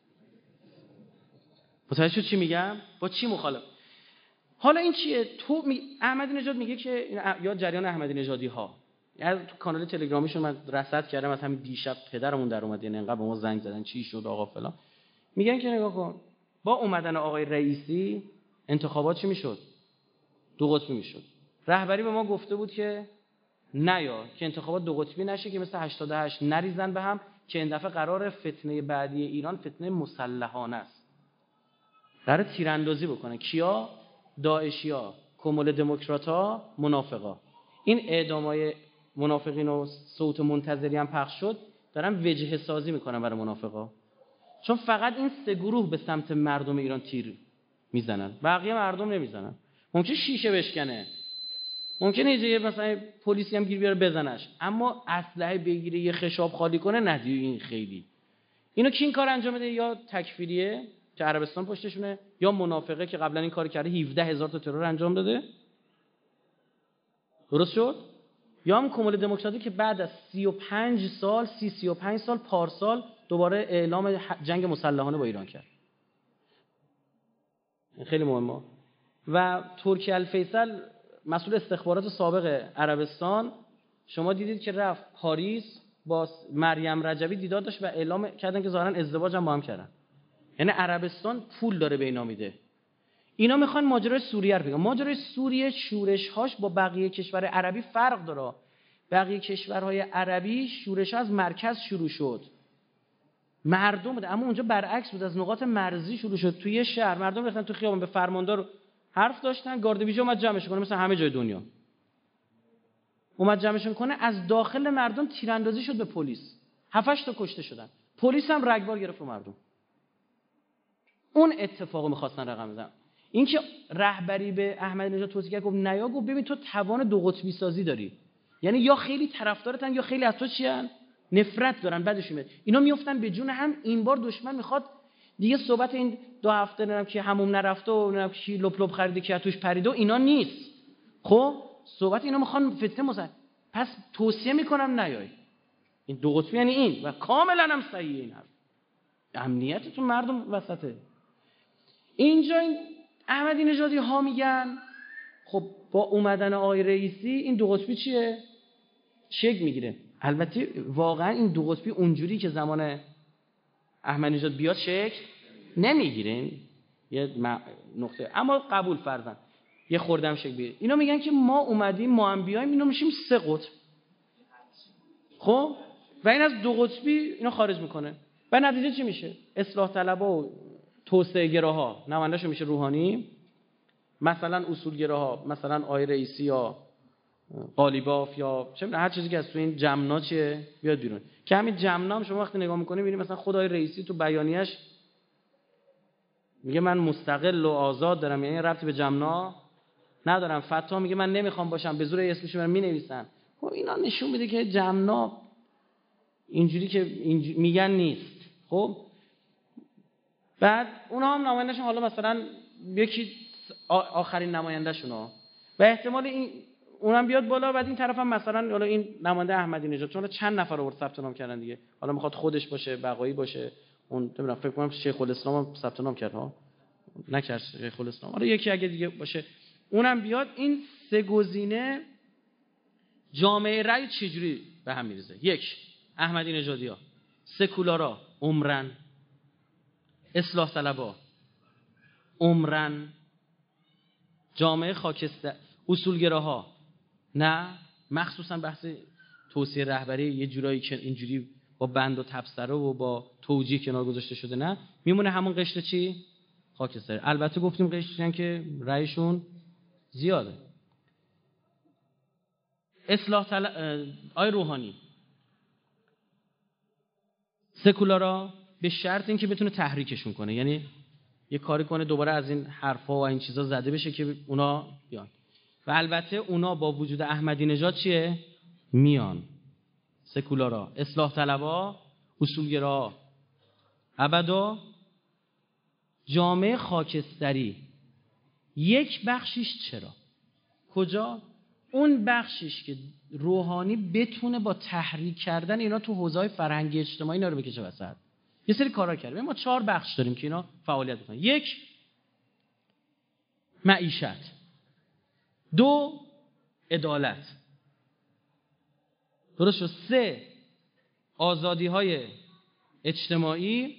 متوجه شد چی میگم؟ با چی مخالف؟ حالا این چیه؟ تو می... احمدی نژاد میگه که یا جریان احمدی نژادی ها از تو کانال تلگرامیشون من رصد کردم، از همین دیشب پدرمون در اومد، یعنی انقدر به ما زنگ زدن چی شد آقا فلان. میگن که نگاه کن با اومدن آقای رئیسی انتخابات چی میشد؟ دو قطبی میشد. رهبری به ما گفته بود که نیا که انتخابات دو قطبی نشه، که مثل هشتاد و هشت نریزن به هم، که این دفعه قرار فتنه بعدی ایران فتنه مسلحانه است. قرار تیراندازی بکنه. کیا؟ داعشیا، کمول دموکرات‌ها، منافقا. این اعدامای منافقین و صوت منتظری هم پخش شد، دارن وجه سازی میکنن برای منافقا. چون فقط این سه گروه به سمت مردم ایران تیر میزنن، بقیه مردم نمیزنن. ممکنه شیشه بشکنه، ممکنه یه مثلا پلیسی هم گیر بیاره بزنش، اما اسلحه بگیره یه خشاب خالی کنه ندی. این خیلی اینو کی این کار انجام بده؟ یا تکفیریه که عربستان پشتشونه، یا منافقه که قبلا این کار کرده هفده هزار تا ترور انجام داده. درست شد؟ یا هم کمول دموکراتی که بعد از سی و پنج سال سی سی و پنج سال پارسال دوباره اعلام جنگ مسلحانه با ایران کرد. خیلی مهمه. و ترکی الفیصل مسئول استخبارات سابق عربستان، شما دیدید که رفت پاریس با مریم رجبی دیدار داشت و اعلام کردن که ظاهرا ازدواج هم با هم کردن. یعنی عربستان پول داره به اینا میده. اینا میخوان ماجرای سوریه رو بگن. ماجرای سوریه شورش‌هاش با بقیه کشور عربی فرق داره. بقیه کشورهای عربی شورش از مرکز شروع شد، مردم بود، اما اونجا برعکس بود، از نقاط مرزی شروع شد. توی شهر مردم رفتن تو خیابان به فرماندار حرف داشتن، گارد ویژه اومد جمعش کنه، مثل همه جای دنیا اومد جمعشون کنه. از داخل مردم تیراندازی شد به پلیس، هفت هشت تا کشته شدن. پلیس هم رگبار گرفت رو مردم. اون اتفاقو می‌خواستن رقم بزنن. این که رهبری به احمدی نژاد توصیه کرد، گفت نیا، گفت ببین تو توان دو قطبی سازی داری، یعنی یا خیلی طرفدارتن یا خیلی از تو چیان نفرت دارن، بعدش میاد اینا میافتن به جون هم. این بار دشمن میخواد دیگه صحبت این دو هفته نرم که هموم نرفته و نرم کی لپ لپ خریده که توش پریده اینا نیست. خب صحبت اینا میخوان فتنه مزن. پس توصیه میکنم نیای. این دو قطبی یعنی این، و کاملا هم صحیحه این حرف. امنیتتون مردم وسطه. اینجا این احمدی نژادی ها میگن خب با اومدن آقای رئیسی این دو قطبی چیه؟ شکل میگیره. البته واقعا این دو قطبی اونجوری که زمان احمدی نژاد بیاد شکل نمیگیره، یه نقطه، اما قبول فرضاً یه خوردم شکل بگیره. اینا میگن که ما اومدیم ما هم بیایم اینا میشیم سه قطب. خب و این از دو قطبی اینا خارج میکنه و نتیجه چی میشه؟ اصلاح طلبها و توسعه گراها نماینده‌شون میشه روحانی، مثلا اصولگراها مثلا آقای رئیسی یا قالیباف یا چه هر چیزی که از تو این جمنا چیه بیاد بیرون. که همین جمنا هم شما وقتی نگاه میکنید میبینید مثلا خود آقای رئیسی تو بیانیه‌اش میگه من مستقل و آزاد دارم، یعنی ربطی به جمنا ندارم. فتا میگه من نمیخوام باشم، به زور اسمشو من مینویسن. خب اینا نشون میده که جمنا اینجوری که اینجوری میگن نیست. خب بعد اونا هم نمایندهشون حالا مثلا یکی آخرین نمایندهشون ها و احتمال این اونم بیاد بالا، بعد این طرفم مثلا حالا این نماینده احمدی نژاد، چون چند نفر آورد ثبت نام کردن دیگه، حالا میخواد خودش باشه، بقایی باشه، اون نمیدونم فکر کنم شیخ الاسلام هم ثبت نام کرد ها، نکرد شیخ الاسلام، حالا یکی اگه دیگه باشه اونم بیاد. این سه گزینه جامعه رأی چجوری به هم میریزه؟ یک، احمدی نژادی‌ها، سکولارا، عمرن، اصلاح طلبا، عمرن، جامعه خاکستر، اصولگراها نه، مخصوصا بحث توصیه رهبری یه جورایی که اینجوری با بند و تبصره و با توجیه کنار گذاشته شده، نه، میمونه همون قشر چی؟ خاکستر. البته گفتیم قشرن که رأیشون زیاده. اصلاح طلب آی روحانی، سکولارا به شرط اینکه بتونه تحریکشون کنه، یعنی یه کاری کنه دوباره از این حرفا و این چیزا زده بشه که اونا بیان. و البته اونا با وجود احمدی نژاد چیه؟ میان. سکولارا، اصلاح طلبا، اصولگرا، ابدا جامعه خاکستری. یک بخشیش چرا؟ کجا؟ اون بخشیش که روحانی بتونه با تحریک کردن اینا تو حوزه‌های فرهنگی اجتماعی اینا رو بکشه وسط. یه سری کارا کرده. ما چهار بخش داریم که اینا فعالیت میکنن. یک، معیشت. دو، عدالت. درست شد. سه، آزادی‌های اجتماعی.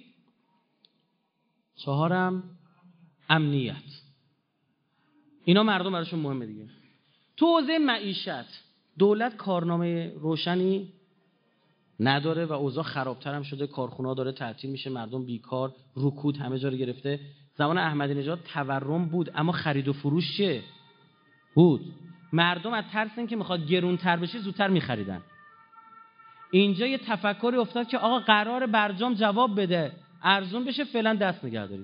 چهارم، امنیت. اینا مردم براشون مهمه دیگه. تو حوزه معیشت دولت کارنامه روشنی نداره و اوضاع خرابتر هم شده، کارخونه‌ها داره تعطیل میشه، مردم بیکار، رکود همه جا رو گرفته. زمان احمدی نژاد تورم بود اما خرید و فروش چیه؟ بود. مردم از ترس اینکه میخواد گرونتر بشه زودتر میخریدن. اینجا یه تفکری افتاد که آقا قرار برجام جواب بده، ارزون بشه، فعلا دست نگه دارید.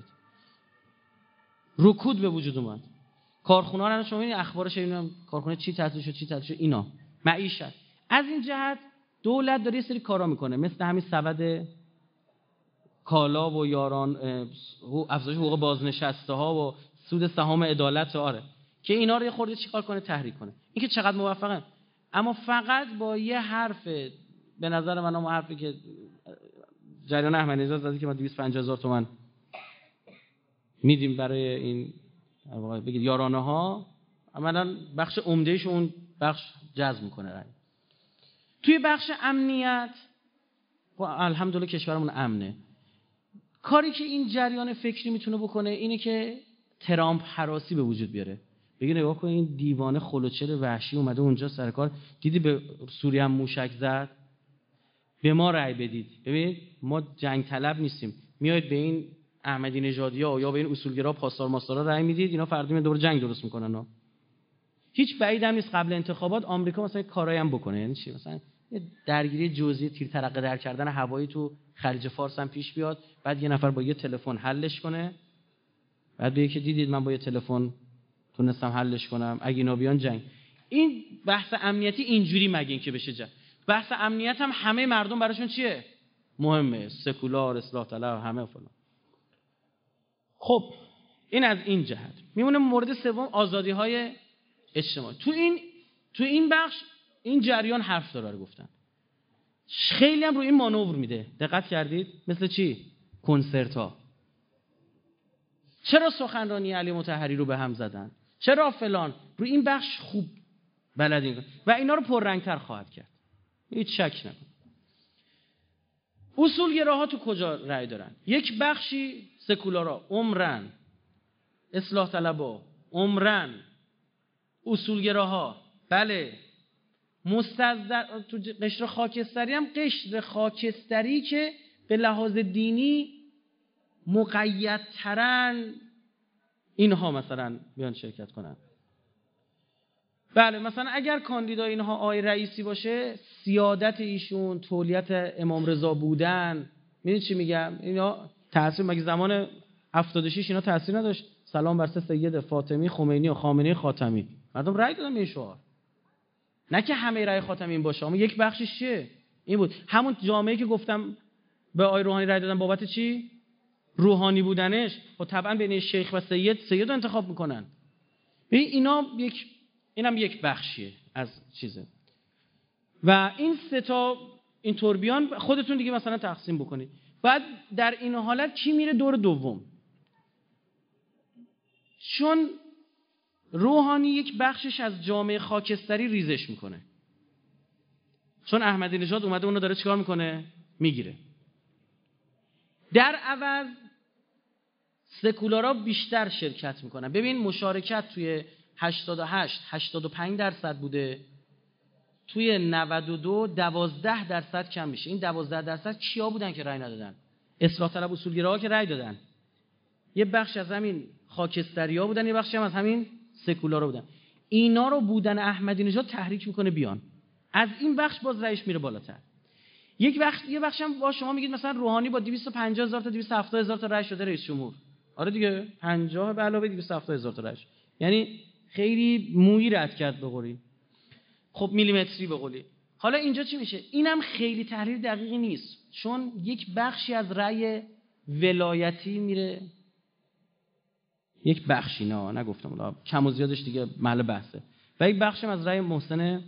رکود به وجود اومد. کارخونه‌ها رو شما این اخبارش اینم کارخونه چی تعطیل شد چی تعطیل شد اینا. معیشت. از این جهت دولت داره یه سری کارا میکنه، مثل همین سبد کالا و یاران، افزایش حقوق بازنشسته ها و سود سهام عدالت، آره، که اینا رو یه خورده چیکار کنه، تحریک کنه. این که چقدر موفقه، اما فقط با یه حرف، به نظر من اون حرفی که جریان احمدی نژاد زدی که ما دویست و پنجاه هزار تومان میدیم برای این بگید یارانه ها، عملاً بخش عمده‌ایش اون بخش جذب میکنه رای. توی بخش امنیت الحمدلله کشورمون امنه. کاری که این جریان فکری میتونه بکنه اینه که ترامپ هراسی به وجود بیاره. بگی نگاه کن این دیوانه خلوچل وحشی اومده اونجا سر کار، دیدی به سوریه هم موشک زد، به ما رأی بدید. ببینید ما جنگ طلب نیستیم، میایید به این احمدی نژادی‌ها یا به این اصولگرا پاسدار ماستارا رأی میدید، اینا فردا میان دوباره جنگ درست میکنن ها. هیچ بعید هم نیست قبل انتخابات آمریکا مثلا کارایی هم بکنه. یعنی چی؟ مثلا یه درگیری جزئی تیر ترقه در کردن هوایی تو خلیج فارس هم پیش بیاد، بعد یه نفر با یه تلفن حلش کنه، بعد بگه که دیدید من با یه تلفن تونستم حلش کنم، اگه اینا بیان جنگ. این بحث امنیتی اینجوری مگه این که بشه جنگ. بحث امنیت هم همه مردم براشون چیه؟ مهمه، سکولار، اصلاح طلب، همه فلان. خب این از این جهت. میمونه مورد سوم، آزادی‌های اجتماعی. تو این تو این بخش این جریان حرف داره گفتن. خیلی هم روی این مانور میده. دقت کردید؟ مثل چی؟ کنسرت‌ها. چرا سخنرانی علی مطهری رو به هم زدن؟ چرا فلان؟ روی این بخش خوب بلدین و اینا رو پررنگ‌تر خواهد کرد. هیچ شک نکن. اصولگراها تو کجا رأی دارن؟ یک بخشی سکولارا، عمرن، اصلاح طلبا، عمرن، اصولگراها، بله، مستضعف. تو قشر خاکستری هم قشر خاکستری که به لحاظ دینی مقیدترن، اینها مثلا بیان شرکت کنن. بله، مثلا اگر کاندیدای اینها آقای رئیسی باشه، سیادت ایشون، تولیت امام رضا بودن، میدونی چی میگم؟ اینا تاثیر مگه زمان هفتاد و شش اینا تاثیر نداشت؟ سلام بر سید فاطمی، خمینی و خامنه‌ای خاتمی. مردم رأی دادن به این شعار. نه که همه رأی خاتمی این باشه، اما یک بخشش چیه؟ این بود. همون جامعه‌ای که گفتم به آقای روحانی رأی دادن بابت چی؟ روحانی بودنش. و طبعا بین شیخ و سید، سید رو انتخاب میکنن. ببین اینا یک اینم یک بخشیه از چیزه. و این سه تا اینطور بیان، خودتون دیگه مثلا تقسیم بکنید. بعد در این حالت کی میره دور دوم؟ چون روحانی یک بخشش از جامعه خاکستری ریزش میکنه، چون احمدی نژاد اومده اونو داره چیکار میکنه؟ میگیره. در عوض سکولارا بیشتر شرکت میکنن. ببین مشارکت توی هشتاد و هشت هشتاد و پنج درصد بوده، توی نود و دو دوازده درصد کم میشه. این دوازده درصد کیا بودن که رأی ندادن؟ اصلاح طلب اصولگراها که رأی دادن. یه بخش از همین خاکستری‌ها بودن، یه بخشی هم از همین سکولارا بودن. اینا رو بودن احمدی نژاد تحریک میکنه بیان. از این بخش باز رأیش میره بالاتر. یک بخش یه بخش هم با شما میگید مثلا روحانی با دویست و پنجاه هزار تا دویست و هفتاد هزار تا رأی شده رئیس جمهور. آره دیگه، پنجاه به علاوه دویست و هفتاد هزار تا رأی. یعنی خیلی مویی رد کرد به قولی. خب میلیمتری به قولی. حالا اینجا چی میشه؟ اینم خیلی تحلیل دقیقی نیست، چون یک بخشی از رأی ولایتی میره، یک بخشی، نه نگفتم اون کم و زیادش دیگه محل بحثه، و یک بخشی از رأی محسن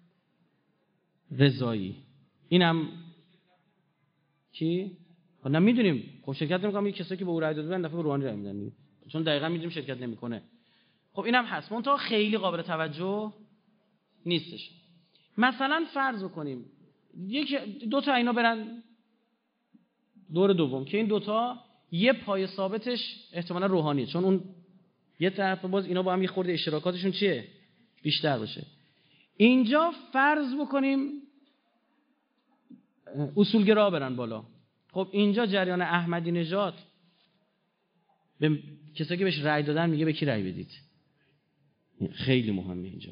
رضایی. اینم کی؟ خب نمیدونیم. خب شرکت نمی‌کنم. یک کسایی که به او رأی دادن دفعه به روحانی رأی میدن، چون دقیقاً میدونیم شرکت نمیکنه. خب اینم هست، منتها خیلی قابل توجه نیستش. مثلا فرض بکنیم یک دو تا اینا برن دور دوم که این دوتا یه پای ثابتش احتمالاً روحانیه، چون اون یه طرف باز اینا با هم یه خورده اشتراکاتشون چیه؟ بیشتر باشه. اینجا فرض بکنیم اصولگرا برن بالا. خب اینجا جریان احمدی نژاد به کسایی که بهش رأی دادن میگه به کی رأی بدید. خیلی مهمه اینجا.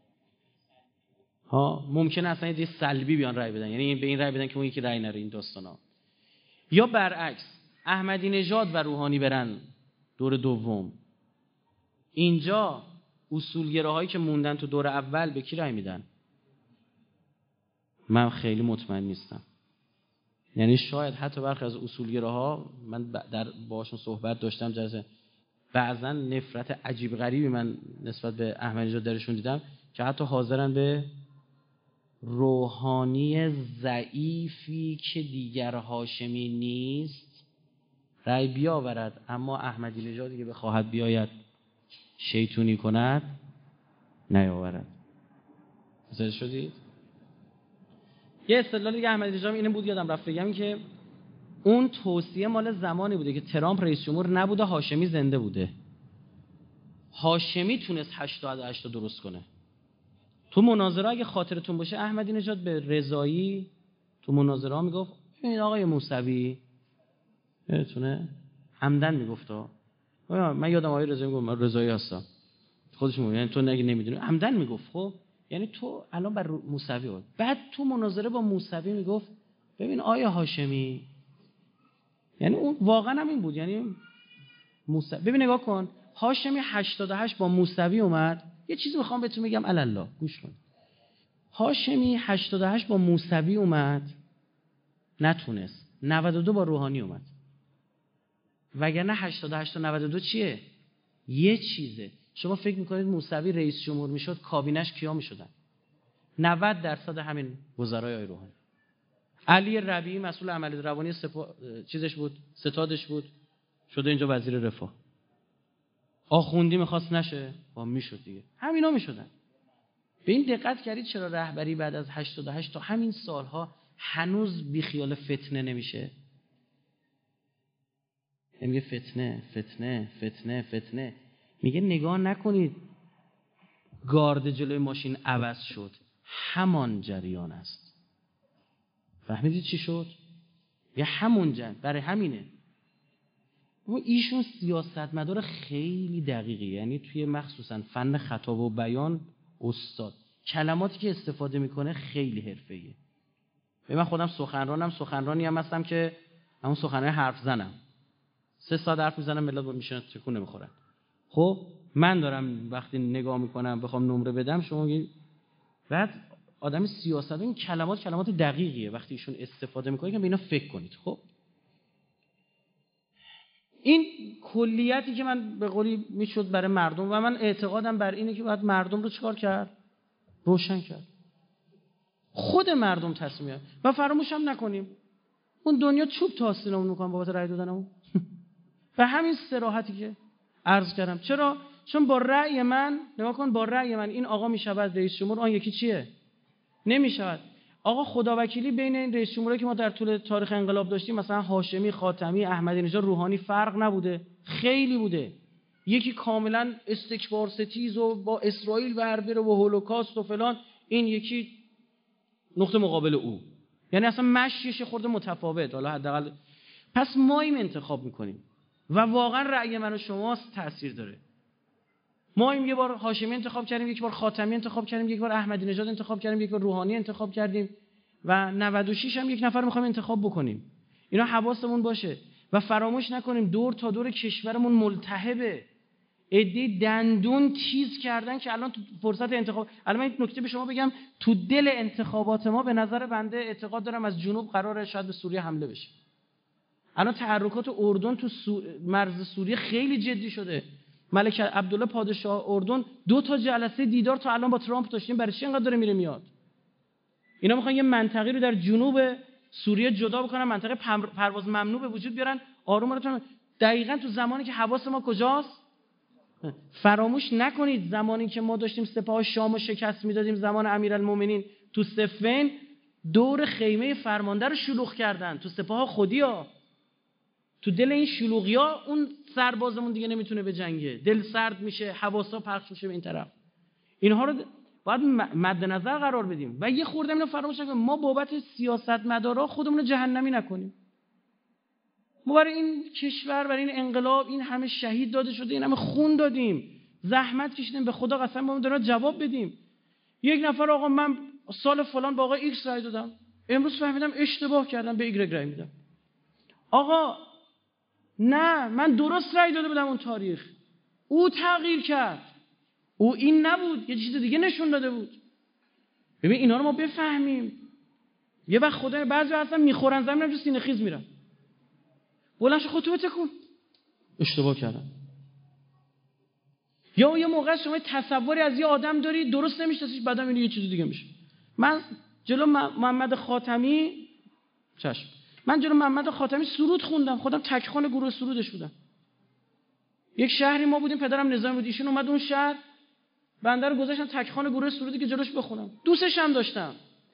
ها ممکنه اصلا یه سلبی بیان رأی بدن، یعنی به این رأی بدن که اون یکی رأی نره، این داستانا. یا برعکس احمدی نژاد و روحانی برن دور دوم، اینجا اصولگراهایی که موندن تو دور اول به کی رأی میدن؟ من خیلی مطمئن نیستم. یعنی شاید حتی برخی از اصولگراها، من در باشون صحبت داشتم جلسه، بعضا نفرت عجیب غریبی من نسبت به احمدی نژاد درشون دیدم که حتی حاضرن به روحانی ضعیفی که دیگر هاشمی نیست رأی بیاورد، اما احمدی نژادی که بخواهد بیاید شیطونی کند نیاورد. متوجه شدید؟ یه استدلال دیگه احمدی نژاد اینه بود، یادم رفت بگم، که اون توصیه مال زمانی بوده که ترامپ رئیس جمهور نبوده، هاشمی زنده بوده. هاشمی تونست هشتاد و هشت درست کنه. تو مناظره اگه خاطرتون باشه احمدی نژاد به رضایی تو مناظره میگفت این آقای موسوی، یادتونه عمدن میگفتا، من یادم آقای رضایی میگفت من رضایی هستم، خودش میگه یعنی تو نگی نمیدونی، عمدن میگفت. خب یعنی تو الان بر موسوی بود. بعد تو مناظره با موسوی میگفت ببین آیا هاشمی، یعنی اون واقعا هم این بود، یعنی موسوی. ببین نگاه کن، هاشمی هشتاد و هشت با موسوی اومد. یه چیزی میخوام بهتون بگم الله گوش کن. هاشمی هشتاد و هشت با موسوی اومد نتونست، نود و دو با روحانی اومد، وگرنه هشتاد و هشت تا نود و دو چیه؟ یه چیزه. شما فکر میکنید موسوی رئیس جمهور میشد کابینش کیا میشدن؟ نود درصد همین وزرای آقای روحانی. علی ربیعی مسئول عملیات روانی سپا... چیزش بود، ستادش بود، شده اینجا وزیر رفاه. آخوندی میخواست نشه، با میشد دیگه، همینا میشدن. به این دقت کردید چرا رهبری بعد از هشتاد و هشت تا همین سالها هنوز بیخیال فتنه نمیشه؟ میگه فتنه فتنه فتنه فتنه، میگه نگاه نکنید گارد جلوی ماشین عوض شد، همان جریان است. فهمیدید چی شد؟ یه همون جن برای همینه. اما ایشون سیاستمدار خیلی دقیقی، یعنی توی مخصوصا فن خطاب و بیان استاد. کلماتی که استفاده میکنه خیلی حرفه‌ایه. من خودم سخنرانم، سخنرانی هم هستم که همون سخنرانی حرف زنم. سه ساعت حرف میزنم ملت با میشن تکون نمیخورن. خب من دارم وقتی نگاه میکنم بخوام نمره بدم، شما میگید بعد آدم سیاست این کلمات کلمات دقیقیه، وقتی ایشون استفاده میکنه که به اینا فکر کنید. خب این کلیتی که من به قولی میشد برای مردم، و من اعتقادم بر اینه که باید مردم رو چیکار کرد؟ روشن کرد. خود مردم تصمیم گرفتن. و فراموش هم نکنیم اون دنیا چوب تا آستینمون میکنن بابت رأی دادنمون. و همین صراحتی که عرض کردم. چرا؟ چون با رأی من، نگاه کن، با رأی من این آقا میشود رئیس جمهور، آن یکی چیه؟ نمیشود. آقا خداوکیلی بین این رئیس جمهورایی که ما در طول تاریخ انقلاب داشتیم، مثلا هاشمی، خاتمی، احمدی نژاد، روحانی، فرق نبوده، خیلی بوده. یکی کاملا استکبار ستیز و با اسرائیل ور بره و هولوکاست و فلان، این یکی نقطه مقابل او. یعنی اصلا مشیش خورده متفاوت. حالا حداقل پس ما این انتخاب میکنیم و واقعا رأی من و شماست تأثیر داره. ما این یه بار هاشمی انتخاب کردیم، یک بار خاتمی انتخاب کردیم، یک بار احمدی نژاد انتخاب کردیم، یک بار روحانی انتخاب کردیم و نود و شش هم یک نفر میخوایم انتخاب بکنیم. اینا حواسمون باشه و فراموش نکنیم دور تا دور کشورمون ملتهبه. عده دندون تیز کردن که الان تو فرصت انتخاب، الان من نکته به شما بگم، تو دل انتخابات ما به نظر بنده اعتقاد دارم از جنوب قراره شاید به سوریه حمله بشه. الان تحرکات اردن تو سو... مرز سوریه خیلی جدی شده. ملک عبدالله پادشاه اردن دو تا جلسه دیدار تا الان با ترامپ داشتیم. برای چی اینقدر داره میره میاد؟ اینا میخوان یه منطقه رو در جنوب سوریه جدا بکنن، منطقه پرواز ممنوع به وجود بیارن. آروم رو دقیقاً تو زمانی که حواس ما کجاست؟ فراموش نکنید زمانی که ما داشتیم سپاه شام رو شکست میدادیم، زمان امیرالمومنین تو صفین، دور خیمه فرمانده رو شلوغ کردن تو سپاه خودی‌ها. تو دل این شلوغی‌ها اون سربازمون دیگه نمیتونه به جنگه، دل سرد میشه، حواسا پخش میشه به این طرف. اینها رو باید مد نظر قرار بدیم و یه خورده اینو فراموش نکنیم، ما بابت سیاستمدارا خودمون رو جهنمی نکنیم. ما برای این کشور، برای این انقلاب این همه شهید داده شده، این همه خون دادیم، زحمت کشیدیم، به خدا قسم ما داریم جواب بدیم. یک نفر آقا من سال فلان با آقا ایکس رای دادم، امروز فهمیدم اشتباه کردم به ایگرگ رای میدم. آقا نه، من درست رای داده بودم اون تاریخ، او تغییر کرد، او این نبود، یه چیز دیگه نشون داده بود. ببین اینا رو ما بفهمیم. یه وقت خدا بعضی اصلا میخورن زمین رو سینه خیز میرن، بلند شو خودتو بتکن، اشتباه کردم. یا یه موقع شما تصوری از یه آدم داری درست نمیشناسیش، بعدم اینو یه چیز دیگه میشه. من جلو محمد خاتمی چشم من جلو محمد خاتمی سرود خوندم، خودم تکخوان گروه سرودش بودم. یک شهری ما بودیم، پدرم نظامی بود، ایشون اومد اون شهر، بنده رو گذاشتن تکخوان گروه سرودی که جلوش بخونم. دوستش هم داشتم.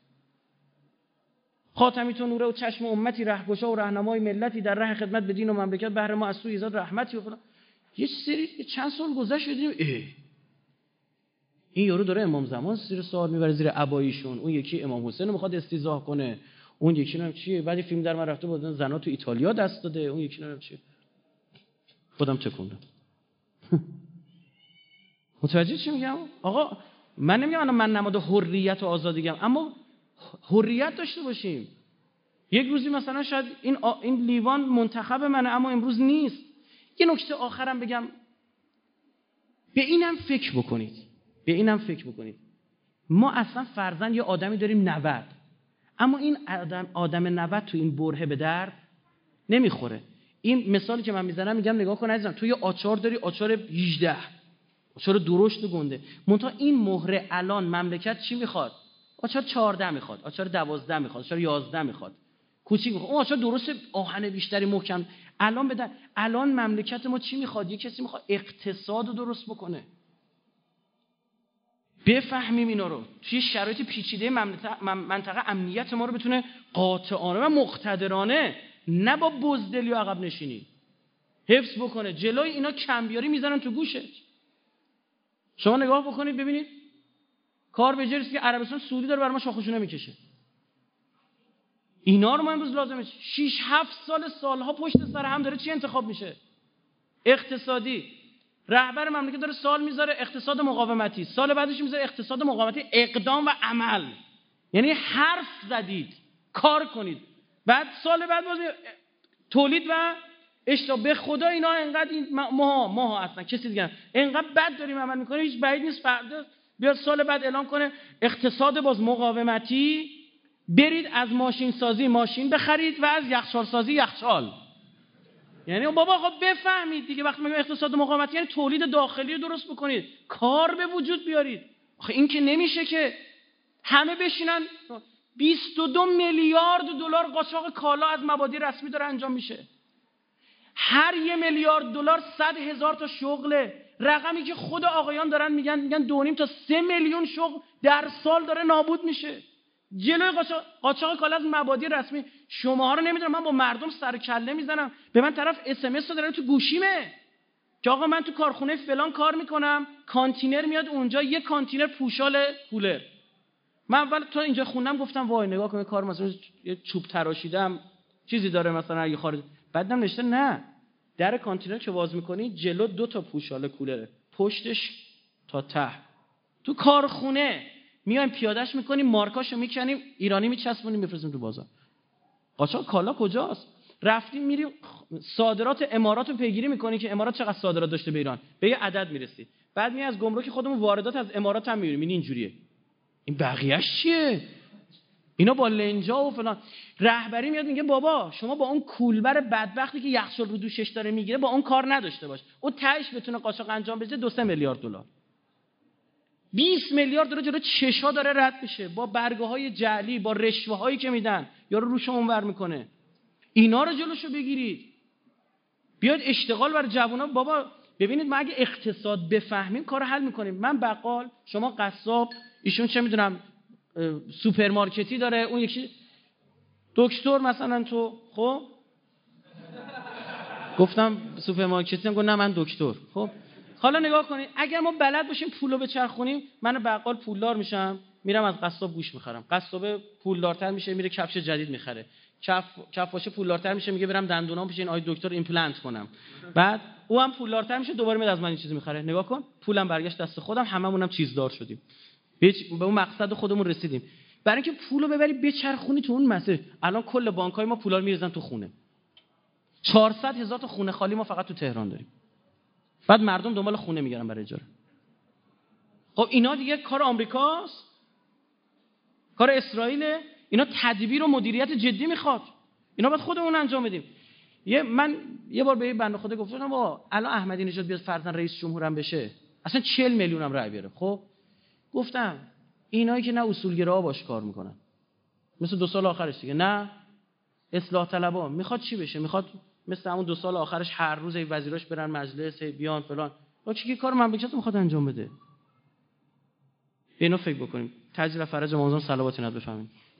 خاتمی تو نوره و چشم امتی، رهگشا و راهنمای ملتی، در راه خدمت به دین و مملکت، بهر ما از سوی ایزاد رحمتی و فلان. یه سری چند سال گذشت شدیم اه این یارو داره امام زمان زیر سوال میبره، زیر عباییشون. اون یکی امام حسین رو میخواد استیضاح کنه، اون یکی نمیدونم چیه. بعد فیلم در من رفته بود زنا تو ایتالیا دست داده، اون یکی نمیدونم چیه. خودم تکوندم. متوجه چی میگم؟ آقا من نمیگم الان من نماد حریت و آزادی گم، اما حریت داشته باشیم. یک روزی مثلا شاید این آ... این لیوان منتخب منه اما امروز نیست. یه نکته آخرم بگم، به اینم فکر بکنید، به اینم فکر بکنید. ما اصلا فرضاً یه آدمی داریم نود، اما این آدم آدم نود تو این برهه به درد نمیخوره. این مثالی که من میزنم میگم نگاه کن عزیزم، تو یه آچار داری، آچار هجده، آچار درشت و گنده، منتها این مهره الان مملکت چی میخواد؟ آچار چهارده میخواد، آچار دوازده میخواد، آچار یازده میخواد، کوچیک میخواد. اون آچار درست آهن بیشتری محکم. الان بدن الان مملکت ما چی میخواد؟ یه کسی میخواد اقتصاد رو درست بکنه. بفهمیم اینا رو. توی شرایط پیچیده منطقه امنیت ما رو بتونه قاطعانه و مقتدرانه، نه با بزدلی و عقب نشینی، حفظ بکنه. جلوی اینا کمبیاری میزنن تو گوشت. شما نگاه بکنید ببینید کار به جرسی که عربستان سعودی داره برای ما شاخشونه میکشه. اینا رو ما امروز لازمه. شش هفت سال سالها پشت سر هم داره چی انتخاب میشه؟ اقتصادی. رهبر مملکت داره سال میذاره اقتصاد مقاومتی، سال بعدش میذاره اقتصاد مقاومتی اقدام و عمل. یعنی حرف زدید، کار کنید. بعد سال بعد باز تولید و اشتباه. به خدا اینا انقدر این ماها ماها اصلا کسی دیگه انقدر بد داریم عمل میکنه، هیچ بعید نیست فردا بیاد سال بعد اعلام کنه اقتصاد باز مقاومتی، برید از ماشین سازی ماشین بخرید و از یخچال سازی یخچال. یعنی بابا خب بفهمید دیگه، وقتی میگم اقتصاد مقاومتی یعنی تولید داخلی رو درست بکنید، کار به وجود بیارید.
خب این که نمیشه که همه بشینن. بیست و دو میلیارد دلار قاچاق کالا از مبادی رسمی داره انجام میشه. هر یه میلیارد دلار صد هزار تا شغله. رقمی که خود آقایان دارن میگن میگن دو نیم تا سه میلیون شغل در سال داره نابود میشه جلوی قاچاق قاچاق کالا از مبادی رسمی. شماها رو نمیدونم، من با مردم سر کله میزنم، به من طرف اس ام اس داره تو گوشیمه که آقا من تو کارخونه فلان کار میکنم، کانتینر میاد اونجا، یه کانتینر پوشال کولر. من اول تا اینجا خوندم گفتم وای نگاه کن کار مثلا یه چوب تراشیدم چیزی داره مثلا اگه خارج. بعدم نوشته نه، در کانتینر که باز میکنی جلو دو تا پوشال کولره، پشتش تا ته. تو کارخونه میایم پیادهش میکنیم، مارکاشو میکنیم، ایرانی میچسبونیم میفرستیم تو بازار. قاچاق کالا کجاست؟ رفتیم میریم صادرات امارات رو پیگیری میکنی که امارات چقدر صادرات داشته به ایران، به یه عدد میرسی. بعد می از گمرک خودمون واردات از امارات هم میبینیم. این اینجوریه. این بقیه‌اش چیه؟ اینا با لنجا و فلان. رهبری میاد میگه بابا شما با اون کولبر بدبختی که یخچال رو دوشش داره میگیره با اون کار نداشته باش. اون تهش بتونه قاچاق انجام بده دو سه میلیارد دلار. بیست میلیارد دلار جلو چشا داره رد میشه با برگه‌های جعلی، با رشوه‌هایی که میدن. یارو روش اونور میکنه. اینا رو جلوشو بگیرید. بیاد اشتغال برای جوونا. بابا ببینید ما اگه اقتصاد بفهمیم کارو حل میکنیم. من بقال، شما قصاب، ایشون چه میدونم سوپرمارکتی داره، اون یکی دکتر مثلا تو. خب گفتم سوپرمارکتی، گفت نه من دکتر. خب حالا نگاه کنید اگر ما بلد باشیم پولو بچرخونیم، من بقال پولدار میشم میرم از قصاب گوش میخرم، قصاب پولدارتر میشه میره کفش جدید میخره، کف کفاشه پولدارتر میشه میگه برم دندونام پیش این آی دکتر ایمپلنت کنم، بعد او هم پولدارتر میشه دوباره میاد از من این چیزی میخره. نگاه کن پولم برگشت دست خودم، هممونم چیزدار شدیم، به اون مقصد خودمون رسیدیم. برای اینکه پولو ببری بچرخونی تو اون مسیر. الان کل بانک‌های ما پولا رو میریزن تو خونه. چهارصد هزار تا خونه خالی ما فقط تو تهران داریم. بعد مردم دنبال خونه میگردن برای اجاره. خب اینا دیگه کار آمریکاست؟ کار اسرائیل؟ اینا تدبیر و مدیریت جدی میخواد. اینا باید خودمون انجام بدیم. یه من یه بار به یه بنده خدا گفتم با الان احمدی نژاد بیاد فرضاً رئیس جمهورم بشه، اصلا چهل میلیونم رای بیاره. خب گفتم اینایی که نه اصولگراها باش کار میکنن، مثل دو سال آخرش دیگه، نه اصلاح طلبا، میخواد چی بشه؟ میخواد مثل همون دو سال آخرش هر روز وزیراش برن مجلس بیان فلان. با چی کار مملکت میخواد انجام بده؟ اینو فکر بکنیم. تجلیل فرج موضوع صلوات نت بفهمید.